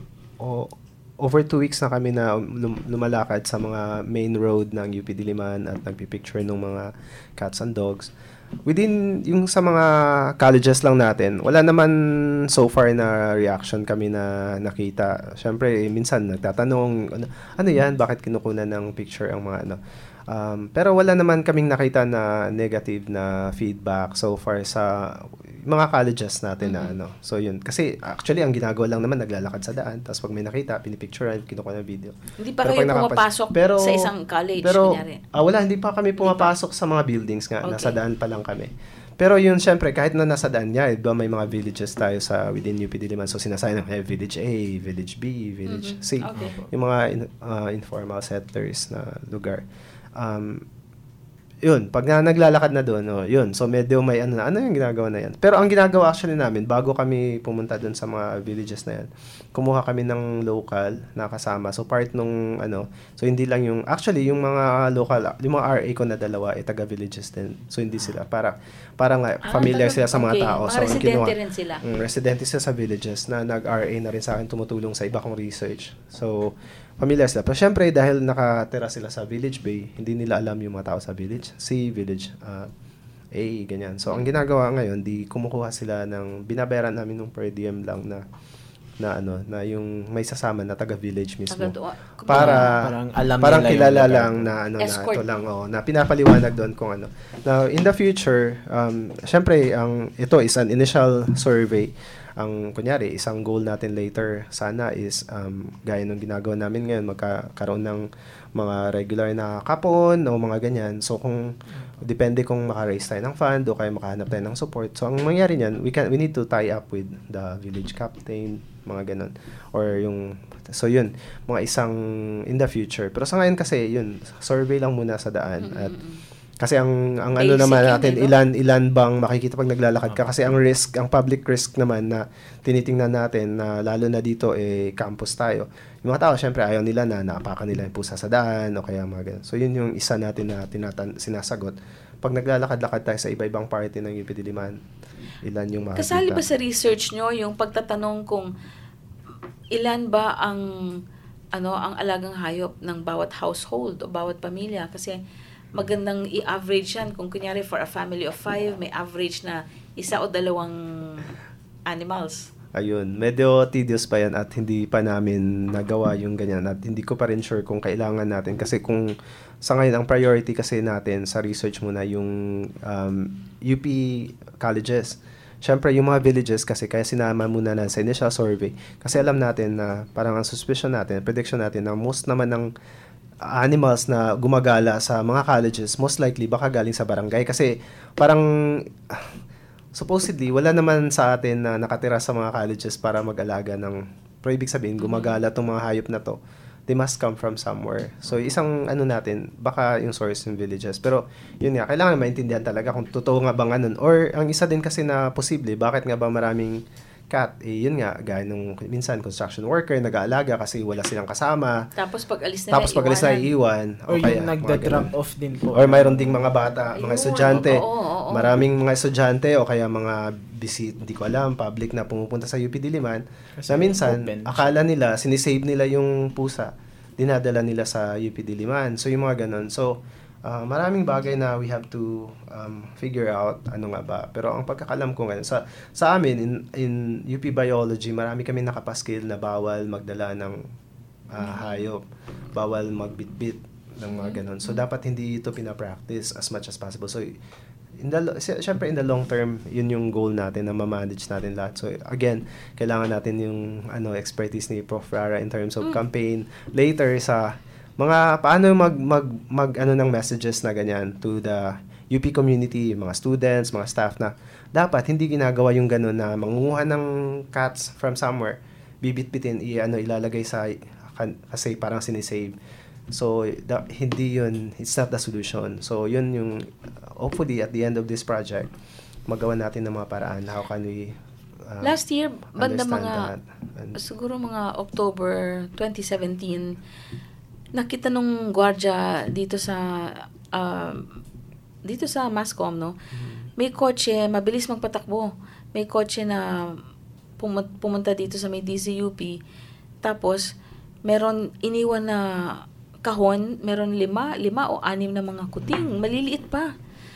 o, over two weeks na kami na lum- lumalakad sa mga main road ng U P Diliman at nagpipicture ng mga cats and dogs. Within yung sa mga colleges lang natin, wala naman so far na reaction kami na nakita. Syempre, eh, minsan nagtatanong, ano, ano yan? Bakit kinukunan ng picture ang mga ano? Um, pero wala naman kaming nakita na negative na feedback so far sa mga colleges natin mm-hmm. na ano. So yun. Kasi actually, ang ginagawa lang naman, naglalakad sa daan. Tapos pag may nakita, pinipicturean, kinukuha ng video. Hindi pa kayo pumapasok pero, sa isang college? Pero, ah, wala, hindi pa kami pumapasok sa mga buildings nga. Okay. Nasa daan pa lang kami. Pero yun, syempre, kahit na nasa daan niya, iba may mga villages tayo sa within U P Diliman. So sinasabi ng eh, Village A, Village B, Village mm-hmm. C. Okay. Yung mga in, uh, informal settlers na lugar. Um, yun, pag na, naglalakad na doon, oh, yun, so medyo may ano na, ano yung ginagawa na yan. Pero ang ginagawa actually namin, bago kami pumunta doon sa mga villages na yan, kumuha kami ng local na kasama. So part nung, ano, so hindi lang yung, actually, yung mga local, yung mga R A ko na dalawa, eh, taga-villages din. So hindi sila, para, parang ah, familiar sila sa mga okay. tao. Mga So, residente kinuha, rin sila. Um, residente sila sa villages na nag-R A na rin sa akin, tumutulong sa iba kong research. So, familiar sila. Pero syempre, dahil nakatira sila sa Village Bay, hindi nila alam yung mga tao sa Village C, Village uh, A, ganyan. So, ang ginagawa ngayon, di kumukuha sila ng, binabayaran namin ng per diem lang na, na ano, na yung may sasama na taga-village mismo. Para, parang alam parang nila kilala yung lang na, ano, Escort. na ito lang, oh, na pinapaliwanag doon kung ano. Now, in the future, um, syempre, ang, ito is an initial survey. Ang kunyari, isang goal natin later sana is um, gaya ng ginagawa namin ngayon, magkakaroon ng mga regular na kapon o mga ganyan. So kung depende kung maka-raise tayo ng fund o kaya makahanap tayo ng support. So ang mangyari niyan, we can we need to tie up with the village captain, mga ganun. Or yung so yun, mga isang in the future. Pero sa ngayon kasi yun, survey lang muna sa daan mm-hmm. at kasi ang ang ano naman natin, ilan ilan bang makikita pag naglalakad ka, kasi ang risk, ang public risk naman na tinitingnan natin, na lalo na dito eh campus tayo. Yung mga tao syempre ayaw nila na naapakan nila yung pusa sa daan o kaya mga ganun. So yun yung isa natin na tinatan sinasagot. Pag naglalakad-lakad tayo sa iba-ibang party ng U P Diliman, ilan yung makikita. Kasali ba sa research nyo yung pagtatanong kung ilan ba ang ano ang alagang hayop ng bawat household o bawat pamilya? Kasi magandang i-average yan. Kung kunyari for a family of five, may average na isa o dalawang animals. Ayun, medyo tedious pa yan at hindi pa namin nagawa yung ganyan at hindi ko pa rin sure kung kailangan natin. Kasi kung sa ngayon, ang priority kasi natin sa research muna yung um, U P colleges. Siyempre, yung mga villages kasi kaya sinama muna na sa initial survey. Kasi alam natin na parang ang suspicion natin, prediction natin na most naman ng animals na gumagala sa mga colleges, most likely baka galing sa barangay. Kasi parang supposedly wala naman sa atin na nakatira sa mga colleges para mag-alaga ng, pero ibig sabihin gumagala tong mga hayop na to, they must come from somewhere. So isang ano natin, baka yung source ng villages. Pero yun nga, kailangan maintindihan talaga kung totoo nga bang ganun. Or ang isa din kasi na posible, bakit nga ba maraming cat, eh yun nga, gaya nung minsan construction worker, nag-aalaga kasi wala silang kasama. Tapos pag alis nila, Tapos pag alis na iiwan. Or yung nagda-drop off din po. Or mayroon ding mga bata, mga Ayun, estudyante. oo, oo, oo. Maraming mga estudyante o kaya mga visit, hindi ko alam, public na pumupunta sa U P Diliman. Kasi na minsan, open. akala nila, sinisave nila yung pusa. Dinadala nila sa U P Diliman. So yung mga ganun. So, Uh, maraming bagay na we have to um, figure out ano nga ba. Pero ang pagkakalam ko ngayon, sa, sa amin, in, in U P Biology, marami kami nakapaskil na bawal magdala ng uh, hayop, bawal magbitbit ng mga ganun. So, dapat hindi ito pinapractice as much as possible. So, in the, syempre in the long term, yun yung goal natin na ma-manage natin lahat. So, again, kailangan natin yung ano expertise ni Prof Rara in terms of mm. campaign. Later, sa mga paano mag mag mag ano ng messages na ganyan to the U P community, mga students, mga staff na dapat hindi ginagawa yung ganun na mangunguha ng cats from somewhere, bibit-bitin, i ano ilalagay sa kasi parang sinisave. So da, hindi yun, it's not the solution. So yun yung hopefully at the end of this project magawa natin ng mga paraan how can we uh, last year banda mga and, siguro mga October twenty seventeen nakita nung gwardiya dito sa uh, dito sa Mascom, no? May kotse, mabilis magpatakbo. May kotse na pum- pumunta dito sa may D Z U P. Tapos meron iniwan na kahon, meron lima, lima o anim na mga kuting, maliliit pa.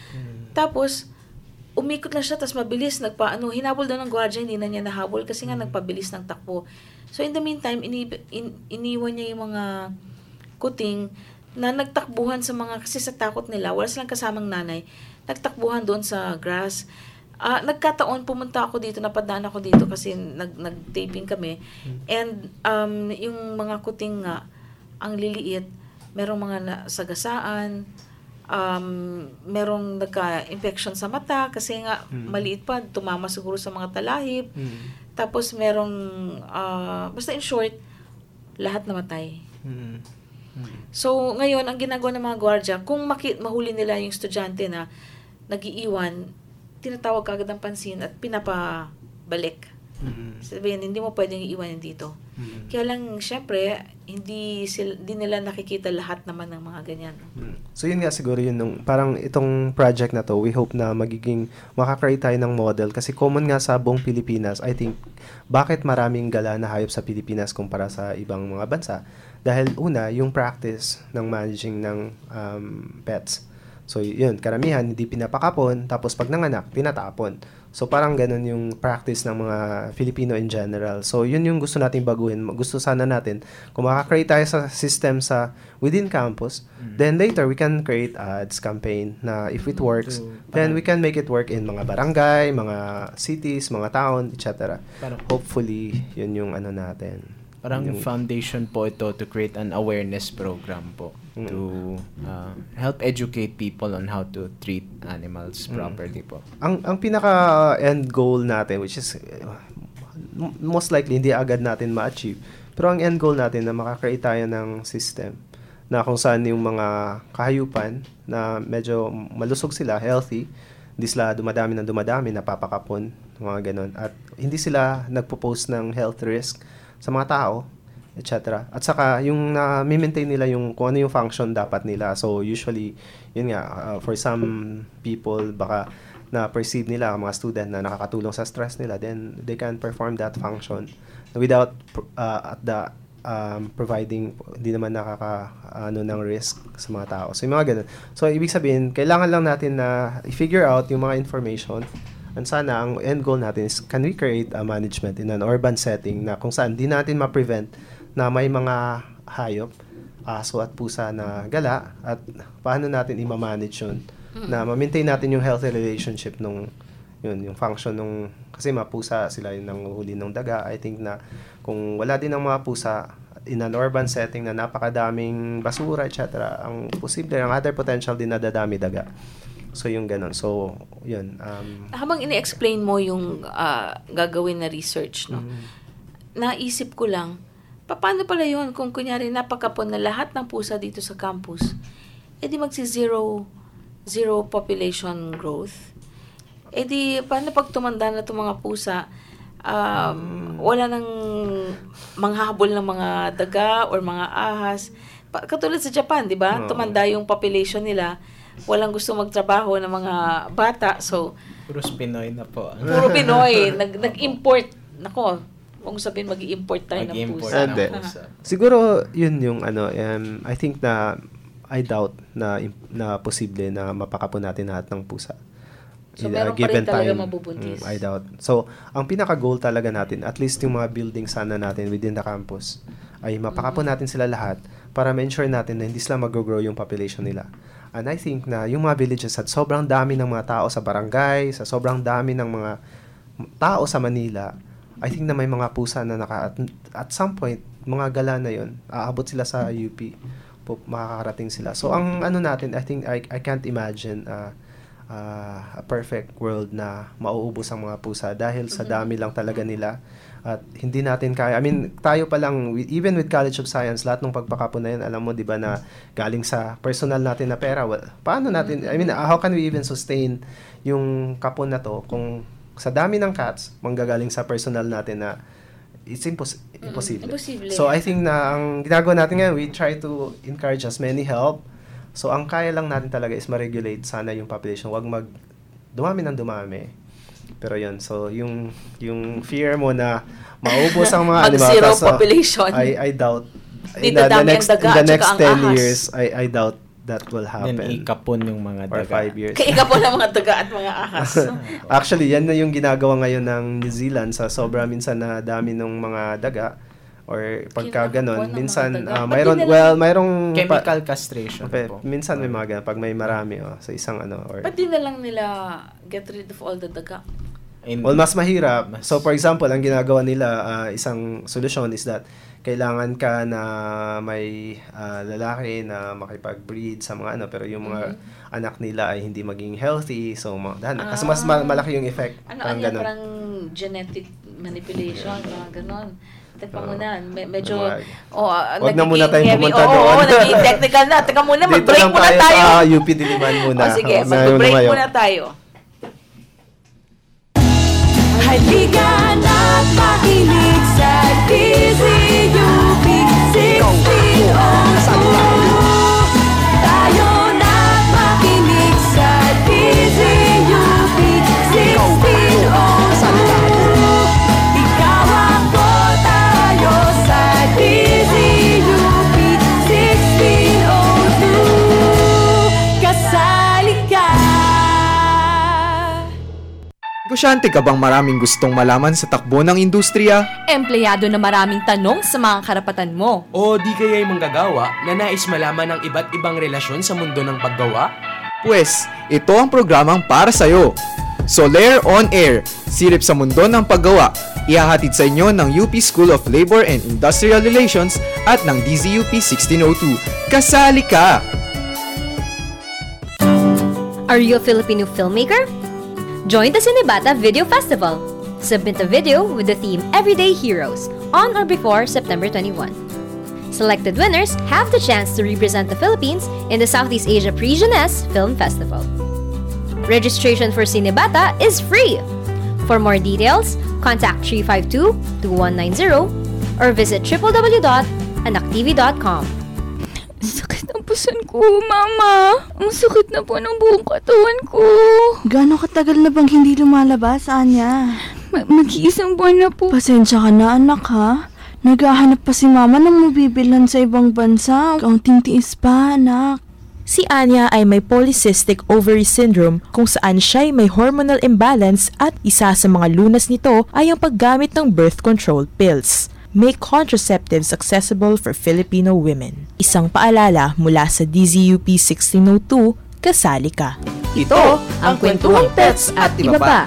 Tapos umikot na siya, tapos mabilis nagpaano, hinabol daw ng gwardiya, hindi na niya nahabol kasi nga nagpabilis ng takbo. So in the meantime, ini- in- iniwan niya yung mga kuting na nagtakbuhan sa mga, kasi sa takot nila, wala silang kasamang nanay, nagtakbuhan doon sa grass. Uh, nagkataon, pumunta ako dito, napadaan ako dito kasi nag, nag-taping kami. And um, yung mga kuting nga, ang liliit, merong mga sagasaan, um, merong nagka-infection sa mata kasi nga hmm. maliit pa, tumama siguro sa mga talahib. Hmm. Tapos merong, uh, basta in short, lahat namatay. Hmm. So, ngayon, ang ginagawa ng mga gwardiya, kung maki- mahuli nila yung estudyante na nag-iiwan, tinatawag kagad ang pansin at pinapabalik. Mm-hmm. Sabihin, hindi mo pwedeng iiwanin dito. Mm-hmm. Kaya lang, syempre, hindi, sil- hindi nila nakikita lahat naman ng mga ganyan. Mm-hmm. So, yun nga siguro yun, nung, parang itong project na to, we hope na magiging, makakreate tayo ng model kasi common nga sa buong Pilipinas. I think, bakit maraming gala na hayop sa Pilipinas kumpara sa ibang mga bansa? Dahil una, yung practice ng managing ng um, pets. So, yun, karamihan, hindi pinapakapon, tapos pag nanganak, tinatapon. So, parang ganun yung practice ng mga Filipino in general. So, yun yung gusto natin baguhin. Gusto sana natin, kung makakreate tayo sa system sa within campus, mm-hmm. then later, we can create ads campaign na if it works, mm-hmm. then we can make it work in mga barangay, mga cities, mga town, et cetera. Hopefully, yun yung ano natin. Parang yung foundation po ito to create an awareness program po mm. to uh, help educate people on how to treat animals mm. properly po. Ang ang pinaka end goal natin, which is uh, most likely hindi agad natin ma-achieve, pero ang end goal natin na makakreate tayo ng system na kung saan yung mga kahayupan na medyo malusog sila, healthy, hindi sila dumadami ng dumadami, napapakapon, mga ganun, at hindi sila nagpo-pose ng health risk sa mga tao, et cetera. At saka, yung na-maintain nila yung kung ano yung function dapat nila. So, usually, yun nga, uh, for some people, baka na-perceive nila, mga student na nakakatulong sa stress nila, then they can perform that function without uh, at the um, providing, hindi naman nakaka, ano, ng risk sa mga tao. So, yung mga ganun. So, ibig sabihin, kailangan lang natin na i-figure out yung mga information. And sana, ang end goal natin is, can we create a management in an urban setting na kung saan di natin ma-prevent na may mga hayop, aso at pusa na gala, at paano natin i-manage yun, mm-hmm. na ma-maintain natin yung healthy relationship nung, yun, yung function nung, kasi mga pusa, sila yung nanguhuli ng daga. I think na kung wala din ng mga pusa, in an urban setting na napakadaming basura, et cetera, ang posible, ang other potential din na dadami daga. So, yung ganun. So, yun. Um, Habang ini-explain mo yung uh, gagawin na research, no? Mm-hmm. Naisip ko lang, paano pala yun kung kunyari napakapon na lahat ng pusa dito sa campus, edi magsi-zero zero population growth. Edi, paano pag tumanda na itong mga pusa, um, wala nang manghahabol ng mga daga or mga ahas. Pa- katulad sa Japan, di ba? Oh. Tumanda yung population nila. Walang gusto magtrabaho ng mga bata. So, puro Pinoy na po. Puro Pinoy. Nag, nag-import. Nako, kung sabihin mag-i-import tayo ng pusa. Ng pusa. Siguro, yun yung ano, um, I think na, I doubt na, na posible na mapakapon natin lahat ng pusa. So, in, meron uh, pa rin talaga mabubuntis. Mm, I doubt. So, ang pinaka-goal talaga natin, at least yung mga buildings sana natin within the campus, ay mapakapon natin sila lahat para ma-ensure natin na hindi sila mag-grow yung population nila. And I think na yung mga villages at sobrang dami ng mga tao sa barangay, sa sobrang dami ng mga tao sa Manila, I think na may mga pusa na naka, at, at some point, mga gala na yun, aabot sila sa U P, po, makakarating sila. So, ang ano natin, I think, I, I can't imagine uh, uh, a perfect world na mauubos ang mga pusa dahil sa dami lang talaga nila. At hindi natin kaya, I mean, tayo pa lang, even with College of Science, lahat ng pagpakapon na yan, alam mo, di ba, na galing sa personal natin na pera, well, paano natin, I mean, how can we even sustain yung kapon na to kung sa dami ng cats, manggagaling sa personal natin na it's impos- impossible. Imposible. So, I think na ang ginagawa natin ngayon, we try to encourage as many help. So, ang kaya lang natin talaga is ma-regulate sana yung population. Huwag mag dumami ng dumami. Pero yun, so yung yung fear mo na maubos ang mga animal, mag-zero population. I I doubt in the, the next daga, in the next ten years, I I doubt that will happen. Then ikapon yung mga daga. Or five years. Ikapon ang mga daga at mga ahas. Actually, yan na yung ginagawa ngayon ng New Zealand sa sobra minsan na dami ng mga daga. Or pagka ganun, minsan uh, mayroon, well, mayroong chemical pa, castration okay, po. Minsan may mga ganun, pag may marami oh, sa isang ano. Or, ba't di na lang nila get rid of all the daga? In, well, mas mahirap. Mas, so, for example, ang ginagawa nila, uh, isang solusyon is that kailangan ka na may uh, lalaki na makipag-breed sa mga ano, pero yung mga mm-hmm. anak nila ay hindi maging healthy. So, mga, ah, kasi mas ma- malaki yung effect. Ano, ano yan, parang genetic manipulation, mga ganon. Teka uh, muna, Me- medyo, oh, uh, wag na muna tayong pumunta oh, doon. Oo, naging technical na. Teka muna, mag-break muna tayo. Dito lang tayo sa U P Diliman muna. O sige, mag-break muna tayo. Halika na't makinig sa D Z U P sixteen oh two. Tayo na't makinig sa D Z U P sixteen oh two. Ikaw ako, tayo sa D Z U P sixteen oh two. Kasali ka. Negosyante ka bang maraming gustong malaman sa takbo ng industriya? Empleyado na maraming tanong sa mga karapatan mo? O di kaya'y manggagawa na nais malaman ang iba't ibang relasyon sa mundo ng paggawa? Pwes, ito ang programang para sa'yo. Soler On Air, silip sa mundo ng paggawa. Ihahatid sa inyo ng U P School of Labor and Industrial Relations at ng D Z U P sixteen oh two. Kasali ka! Are you a Filipino filmmaker? Join the Cinebata Video Festival. Submit a video with the theme Everyday Heroes on or before September twenty-first. Selected winners have the chance to represent the Philippines in the Southeast Asia Pre-Jeunesse Film Festival. Registration for Cinebata is free. For more details, contact three five two, two one nine zero or visit w w w dot anak t v dot com. Sakit ang puson ko, Mama. Ang sakit na po ng buong katawan ko. Gano'ng katagal na bang hindi lumalabas, Anya? Ma- mag-iisang buwan na po. Pasensya ka na, anak, ha? Naghahanap pa si Mama ng mabibilan sa ibang bansa. Kaunting tiis pa, anak. Si Anya ay may polycystic ovary syndrome kung saan siya ay may hormonal imbalance at isa sa mga lunas nito ay ang paggamit ng birth control pills. Make contraceptives accessible for Filipino women. Isang paalala mula sa D Z U P sixteen oh two, kasali ka. Ito ang kwentuhang pets at iba pa.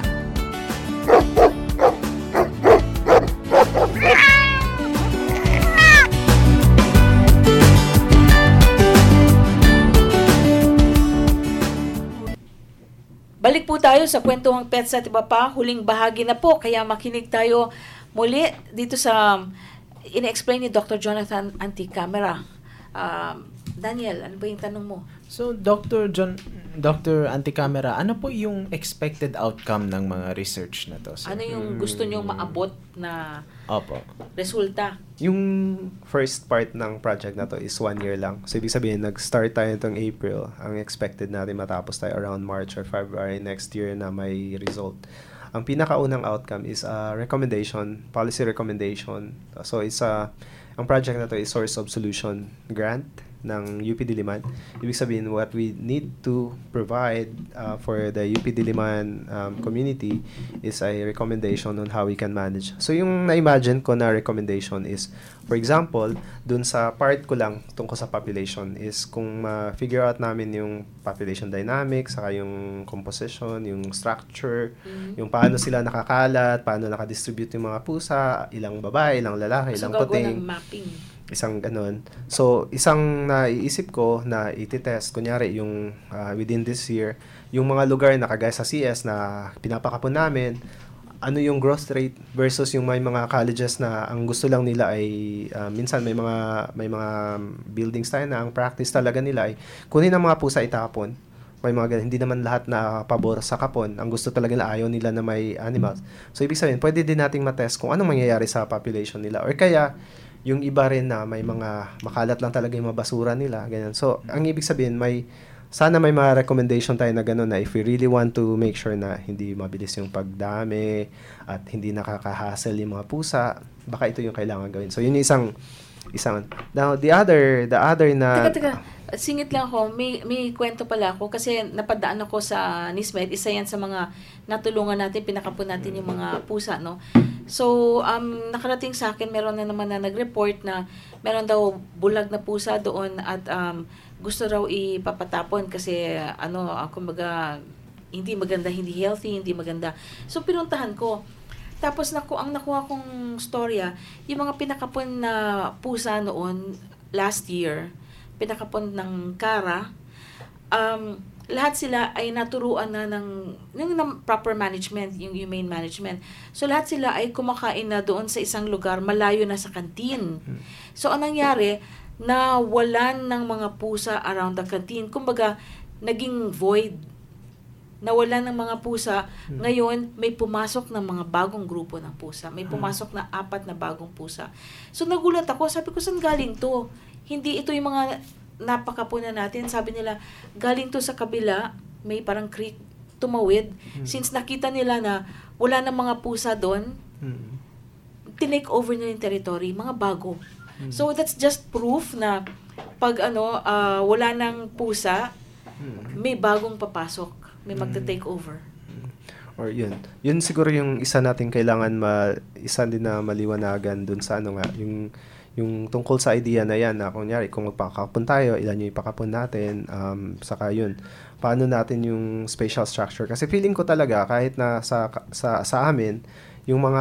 Balik po tayo sa kwentuhang pets at iba pa. Huling bahagi na po, kaya makinig tayo muli dito sa ina-explain ni Doctor Jonathan Anticamera. Um, Daniel, ano ba yung tanong mo? So, Doctor John Doctor Anticamera, ano po yung expected outcome ng mga research na to? Sir? Ano yung gusto nyong maabot na Opo. resulta? Yung first part ng project na to is one year lang. So, ibig sabihin, nag-start tayo itong April. Ang expected natin matapos tayo around March or February next year na may result. Ang pinakaunang outcome is a recommendation, policy recommendation. So, it's a, ang project na to is Source of Solution Grant ng U P Diliman. Ibig sabihin, what we need to provide uh, for the U P Diliman um, community is a recommendation on how we can manage. So, yung na-imagine ko na recommendation is, for example, dun sa part ko lang tungkol sa population is kung ma-figure out namin yung population dynamics, saka yung composition, yung structure, mm-hmm. yung paano sila nakakalat, paano nakadistribute yung mga pusa, ilang babae, ilang lalaki, so, ilang kuting. So, mapping. Isang ganun. So, isang naiisip ko na iti-test, kunyari, yung uh, within this year, yung mga lugar na kagaya sa C S na pinapakapon namin, ano yung growth rate versus yung may mga colleges na ang gusto lang nila ay uh, minsan may mga may mga buildings tayo na ang practice talaga nila ay kunin ang mga pusa itapon. May mga hindi naman lahat na pabor sa kapon. Ang gusto talaga nila, ayaw nila na may animals. So, ibig sabihin, pwede din nating matest kung anong mangyayari sa population nila. Or kaya, yung iba rin na may mga makalat lang talaga yung mga basura nila. Ganyan. So, ang ibig sabihin, may sana may mga recommendation tayo na gano'n na if we really want to make sure na hindi mabilis yung pagdami at hindi nakaka-hassle yung mga pusa, baka ito yung kailangan gawin. So, yun yung isang isang now the other the other na Teka, teka. Singit lang ako. May may kwento pala ako kasi napadaan ako sa NISMED. Isa yan sa mga natulungan natin, pinakapon natin yung mga pusa, no? So, um, nakarating sa akin, meron na naman na nag-report na meron daw bulag na pusa doon at um, gusto raw ipapatapon kasi ano, kumbaga hindi maganda, hindi healthy, hindi maganda. So, pinuntahan ko. Tapos naku, ang nakuha kong storya, yung mga pinakapon na pusa noon last year, pinakapon ng Kara, um, lahat sila ay naturuan na ng, ng, ng proper management, yung humane management. So, lahat sila ay kumakain na doon sa isang lugar, malayo na sa kantin. So, anong nangyari? Nawalan ng mga pusa around the canteen. Kumbaga, naging void. Nawalan ng mga pusa. Ngayon, may pumasok ng mga bagong grupo ng pusa. May pumasok na apat na bagong pusa. So, nagulat ako. Sabi ko, saan galing to? Hindi ito yung mga napakapuna natin. Sabi nila, galing to sa kabila, may parang creek, tumawid. Hmm. Since nakita nila na wala ng mga pusa doon, hmm. tinake over nila yung territory, mga bago. Hmm. So, that's just proof na pag ano, uh, wala ng pusa, hmm. may bagong papasok. May magta-take over. Hmm. Or yun. Yun siguro yung isa natin kailangan ma, isa din na maliwanagan dun sa ano nga, yung yung tungkol sa idea na yan, na kunyari, kung magpakapon tayo, ilan yung ipakapon natin, um, saka yun, paano natin yung spatial structure. Kasi feeling ko talaga, kahit na sa, sa, sa amin, yung mga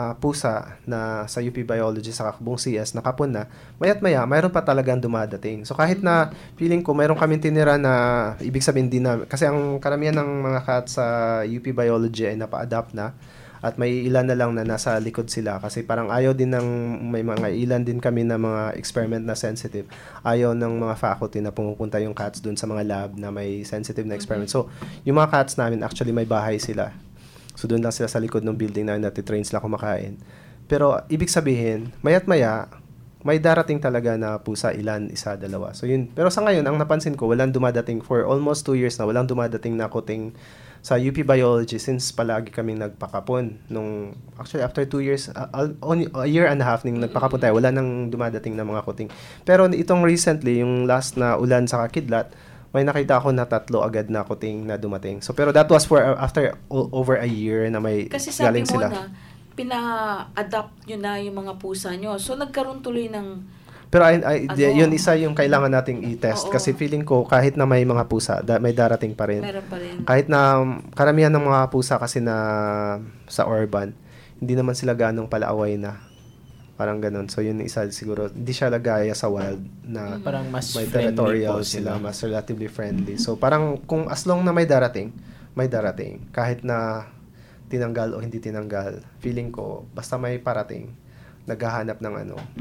pusa na sa U P Biology, sa Kakbong C S, nakapon na, mayat maya, mayroon pa talagang dumadating. So kahit na, feeling ko, mayroon kami tinira na, ibig sabihin din na, kasi ang karamihan ng mga cats sa U P Biology ay napa-adapt na, at may ilan na lang na nasa likod sila kasi parang ayaw din ng may mga ilan din kami na mga experiment na sensitive. Ayaw ng mga faculty na pumupunta yung cats dun sa mga lab na may sensitive na experiment. So, yung mga cats namin actually may bahay sila. So, dun lang sila sa likod ng building na nati-train sila kumakain. Pero, ibig sabihin, mayat maya, may darating talaga na pusa, ilan, isa, dalawa. So, yun. Pero sa ngayon, ang napansin ko, walang dumadating for almost two years na, walang dumadating na kuting sa U P Biology since palagi kaming nagpakapon. Nung, actually, after two years, uh, only a year and a half nung nagpakapon tayo, wala nang dumadating na mga kuting. Pero itong recently, yung last na ulan sa Kidlat, may nakita ako na tatlo agad na kuting na dumating. So, pero that was for uh, after o- over a year na may kasi sabi galing mo sila. Na, pina-adapt nyo na yung mga pusa nyo. So, nagkaroon tuloy ng pero ay, ay, ano? yun isa yung kailangan nating i-test. Oo. Kasi feeling ko kahit na may mga pusa, da, may darating pa rin. Meron pa rin. Kahit na karamihan ng mga pusa kasi na sa urban, hindi naman sila ganong palaaway na. Parang ganun. So yun isa siguro, hindi siya lagaya sa wild na mm-hmm. parang mas may territorial sila, mas relatively friendly. So parang kung as long na may darating, may darating. Kahit na tinanggal o hindi tinanggal, feeling ko, basta may parating, naghahanap ng ano,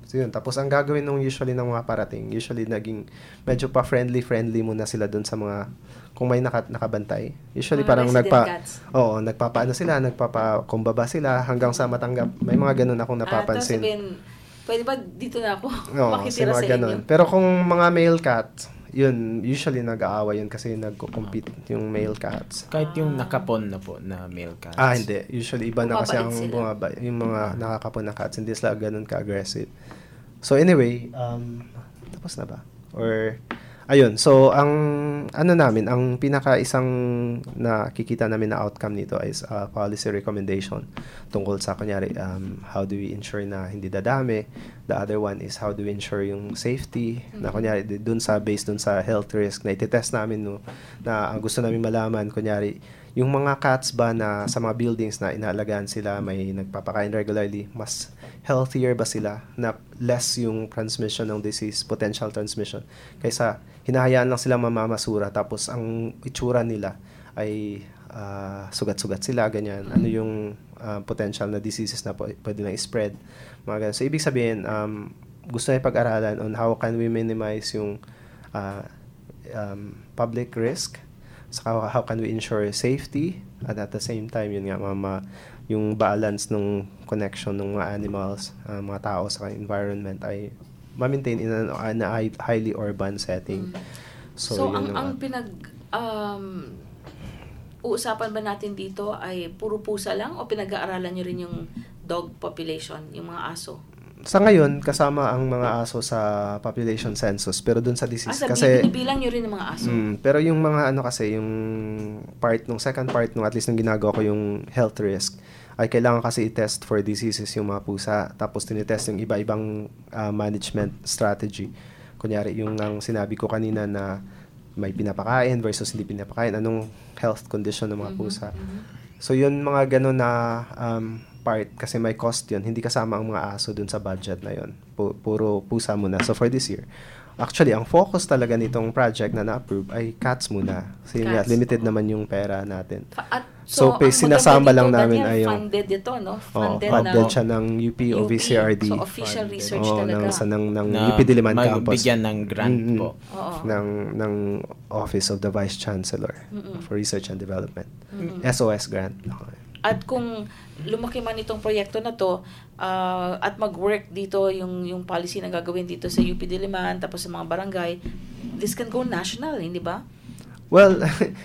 So yun, tapos ang gagawin nung usually ng mga parating, usually naging medyo pa friendly-friendly muna sila dun sa mga, kung may naka, nakabantay. Usually mga parang nagpa, cats. oo, nagpapaano sila, nagpapakumbaba sila hanggang sa matanggap. May mga ganun akong napapansin. Ah, sabihin, pwede ba dito na ako Oo, makitira sa ganun. inyo? Pero kung mga male cat, yun, usually nag-aaway yun kasi nagko-compete yung male cats. Kahit yung nakapon na po na male cats. Ah, hindi. Usually, iba na kasi ang Mababait sila. bumaba, yung mga nakakapon na cats. Hindi sila ganun ka-aggressive. So, anyway, um, tapos na ba? Or, ayun. So, ang, ano namin, ang pinaka-isang nakikita namin na outcome nito is uh, policy recommendation tungkol sa, kunyari, um, how do we ensure na hindi dadami. The other one is how do we ensure yung safety, mm-hmm. na kunyari, dun sa, based dun sa health risk, na iti-test namin, no, na ang gusto namin malaman, kunyari, yung mga cats ba na sa mga buildings na inaalagaan sila, may nagpapakain regularly, mas healthier ba sila na less yung transmission ng disease, potential transmission, kaysa hinahayaan lang sila mamamasura tapos ang itsura nila ay uh, sugat-sugat sila, ganyan. Ano yung uh, potential na diseases na p- pwede lang i-spread, mga ganyan. So, ibig sabihin, um, gusto na pag-aralan on how can we minimize yung uh, um, public risk, so how, how can we ensure safety, at at the same time, yun nga, mama, yung balance ng connection ng mga animals, uh, mga tao sa environment ay ma-maintain in a, in a highly urban setting. Mm. So, So, yun ang, yung, ang pinag, um, uusapan ba natin dito ay puro pusa lang o pinag-aaralan nyo rin yung dog population, yung mga aso? Sa ngayon, kasama ang mga aso sa population census, pero dun sa disease, Ah, sabi, kasi binibilang nyo rin yung mga aso? Mm, pero yung mga ano kasi, yung part, nung second part, nung at least nung ginagawa ko yung health risk, ay kailangan kasi i-test for diseases yung mga pusa. Tapos tinitest yung iba-ibang uh, management strategy. Kunyari, yung ang sinabi ko kanina na may pinapakain versus hindi pinapakain, anong health condition ng mga pusa. Mm-hmm. So, yun mga ganun na um, part, kasi may cost yun. Hindi kasama ang mga aso dun sa budget na yun. Pu- puro pusa muna. So, for this year, actually, ang focus talaga nitong project na na-approve ay cats muna. Kasi nga, limited naman yung pera natin. At so, so so sinasama lang namin ay yung funded ito, no? Funded, Funded, oh, funded siya ng U P o V C R D. So, official funded. research oh, talaga. Ng, sa, ng, ng na U P Diliman Campus. Magbigyan ng grant mm-hmm. po. Oo. Ng, ng Office of the Vice Chancellor Mm-mm. for Research and Development. Mm-mm. S O S grant. At kung lumaki man itong proyekto na to, uh, at mag-work dito yung yung policy na gagawin dito sa U P Diliman, tapos sa mga barangay, this can go national, hindi ba? Well,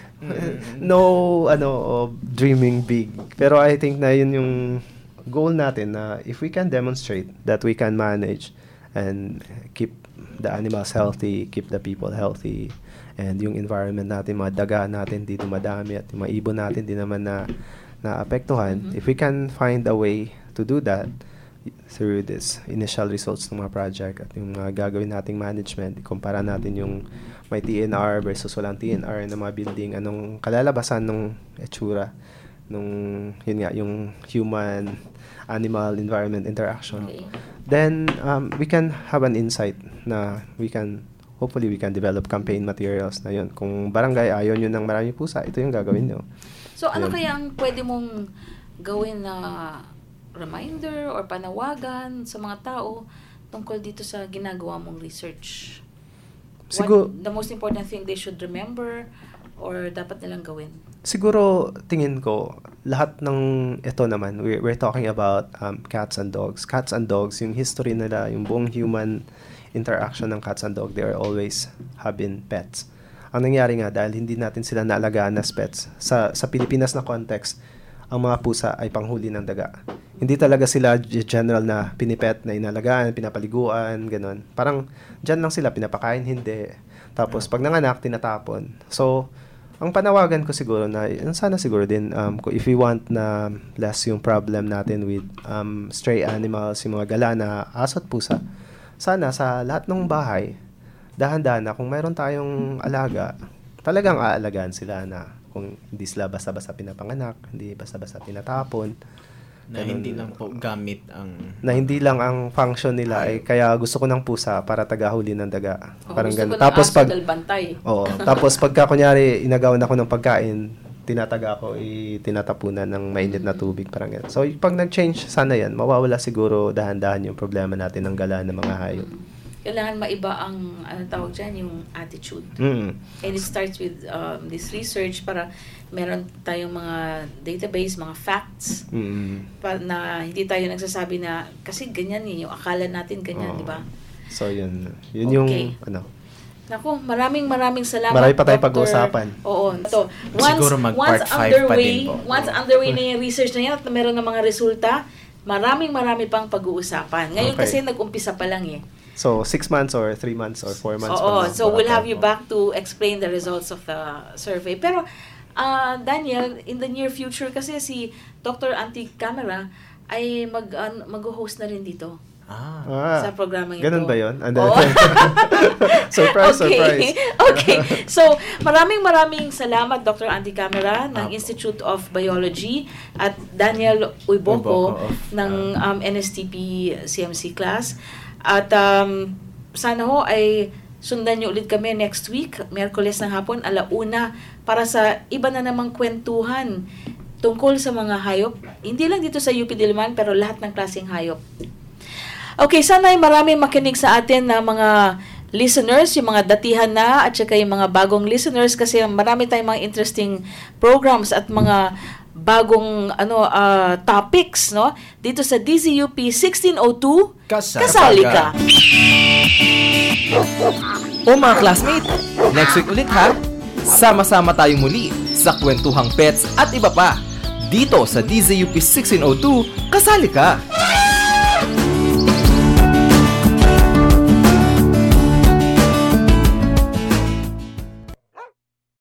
no ano dreaming big. Pero I think na yun yung goal natin, na if we can demonstrate that we can manage and keep the animals healthy, keep the people healthy, and yung environment natin, mga daga natin dito madami, at yung mga ibon natin di naman na naapektuhan, mm-hmm. if we can find a way to do that through this initial results ng mga project at yung mga gagawin nating management, ikumpara natin yung may T N R versus walang T N R na mga building, anong kalalabasan ng etsura nung, yun nga, yung human animal environment interaction, okay. Then um, we can have an insight na we can, hopefully we can develop campaign materials na yun. Kung barangay ayaw nyo ng maraming pusa, ito yung gagawin nyo. So, ano yun. kaya ang pwede mong gawin na reminder or panawagan sa mga tao tungkol dito sa ginagawa mong research? Siguro, What the most important thing they should remember or dapat nilang gawin? Siguro, tingin ko, lahat ng ito naman, we're, we're talking about um, cats and dogs. Cats and dogs, yung history nila, yung buong human interaction ng cats and dogs, they are always have been pets. Ang nangyari nga, dahil hindi natin sila naalagaan as pets, sa, sa Pilipinas na context, ang mga pusa ay panghuli ng daga. Hindi talaga sila general na pinipet, na inalagaan, pinapaliguan, ganun. Parang dyan lang sila, pinapakain, hindi. Tapos pag nanganak, tinatapon. So, ang panawagan ko siguro na, sana siguro din, um, if we want na less yung problem natin with um, stray animals, yung mga gala na aso at pusa, sana sa lahat ng bahay, dahan-dahan na kung mayroon tayong alaga, talagang aalagaan sila na kung hindi sila basta-basta pinapanganak, hindi basta-basta tinatapon. Na ganun, hindi lang po gamit ang... Na hindi lang ang function nila, ay, eh, kaya gusto ko ng pusa para tagahuli ng daga. Oh, parang gusto ganun. ko ng Tapos aso pag, dahil bantay. Oo. Tapos pagka kunyari inagawan ako ng pagkain, tinataga ko, itinatapunan ng mainit na tubig, parang ganun. So, pag nag-change sana yan, mawawala siguro dahan-dahan yung problema natin ng gala ng mga hayop. Kailangan maiba ang, ano tawag dyan, yung attitude. Mm. And it starts with um, this research para meron tayong mga database, mga facts, mm. pa, na hindi tayo nagsasabi na, kasi ganyan eh, yung akala natin ganyan, oh. di ba? So, yun. Yun okay. yung, ano. Naku, maraming maraming salamat. Marami pa tayong pag-uusapan. Oo. So, once, siguro mag-part once five pa underway, din po. once underway na yung research na yan at meron ng mga resulta, maraming marami pang pag-uusapan. Ngayon okay. kasi nag-umpisa pa lang eh. So, six months or three months or four months. Oo, so we'll have you back to explain the results of the survey. Pero, uh, Daniel, in the near future, kasi si Doctor Anticamera ay mag, uh, mag-host na rin dito. Ah, sa programang ito. Ganun ba yun? Oh. surprise, okay. surprise. Okay. So, maraming maraming salamat, Doctor Anticamera ng Apo. Institute of Biology at Daniel Uyboko, Uyboko of, ng um, N S T P C M C class. At um, sana ho ay sundan nyo ulit kami next week, Miyerkules ng hapon, alauna, para sa iba na namang kwentuhan tungkol sa mga hayop. Hindi lang dito sa U P Diliman, pero lahat ng klaseng hayop. Okay, sana ay maraming makinig sa atin na mga listeners, yung mga datihan na at saka yung mga bagong listeners, kasi marami tayong mga interesting programs at mga bagong ano uh, topics, no? Dito sa D Z U P sixteen oh two, Kasali, Kasali ka. O mga classmate, next week ulit ha. Sama-sama tayong muli sa kwentuhang pets at iba pa. Dito sa D Z U P sixteen oh two, Kasali ka.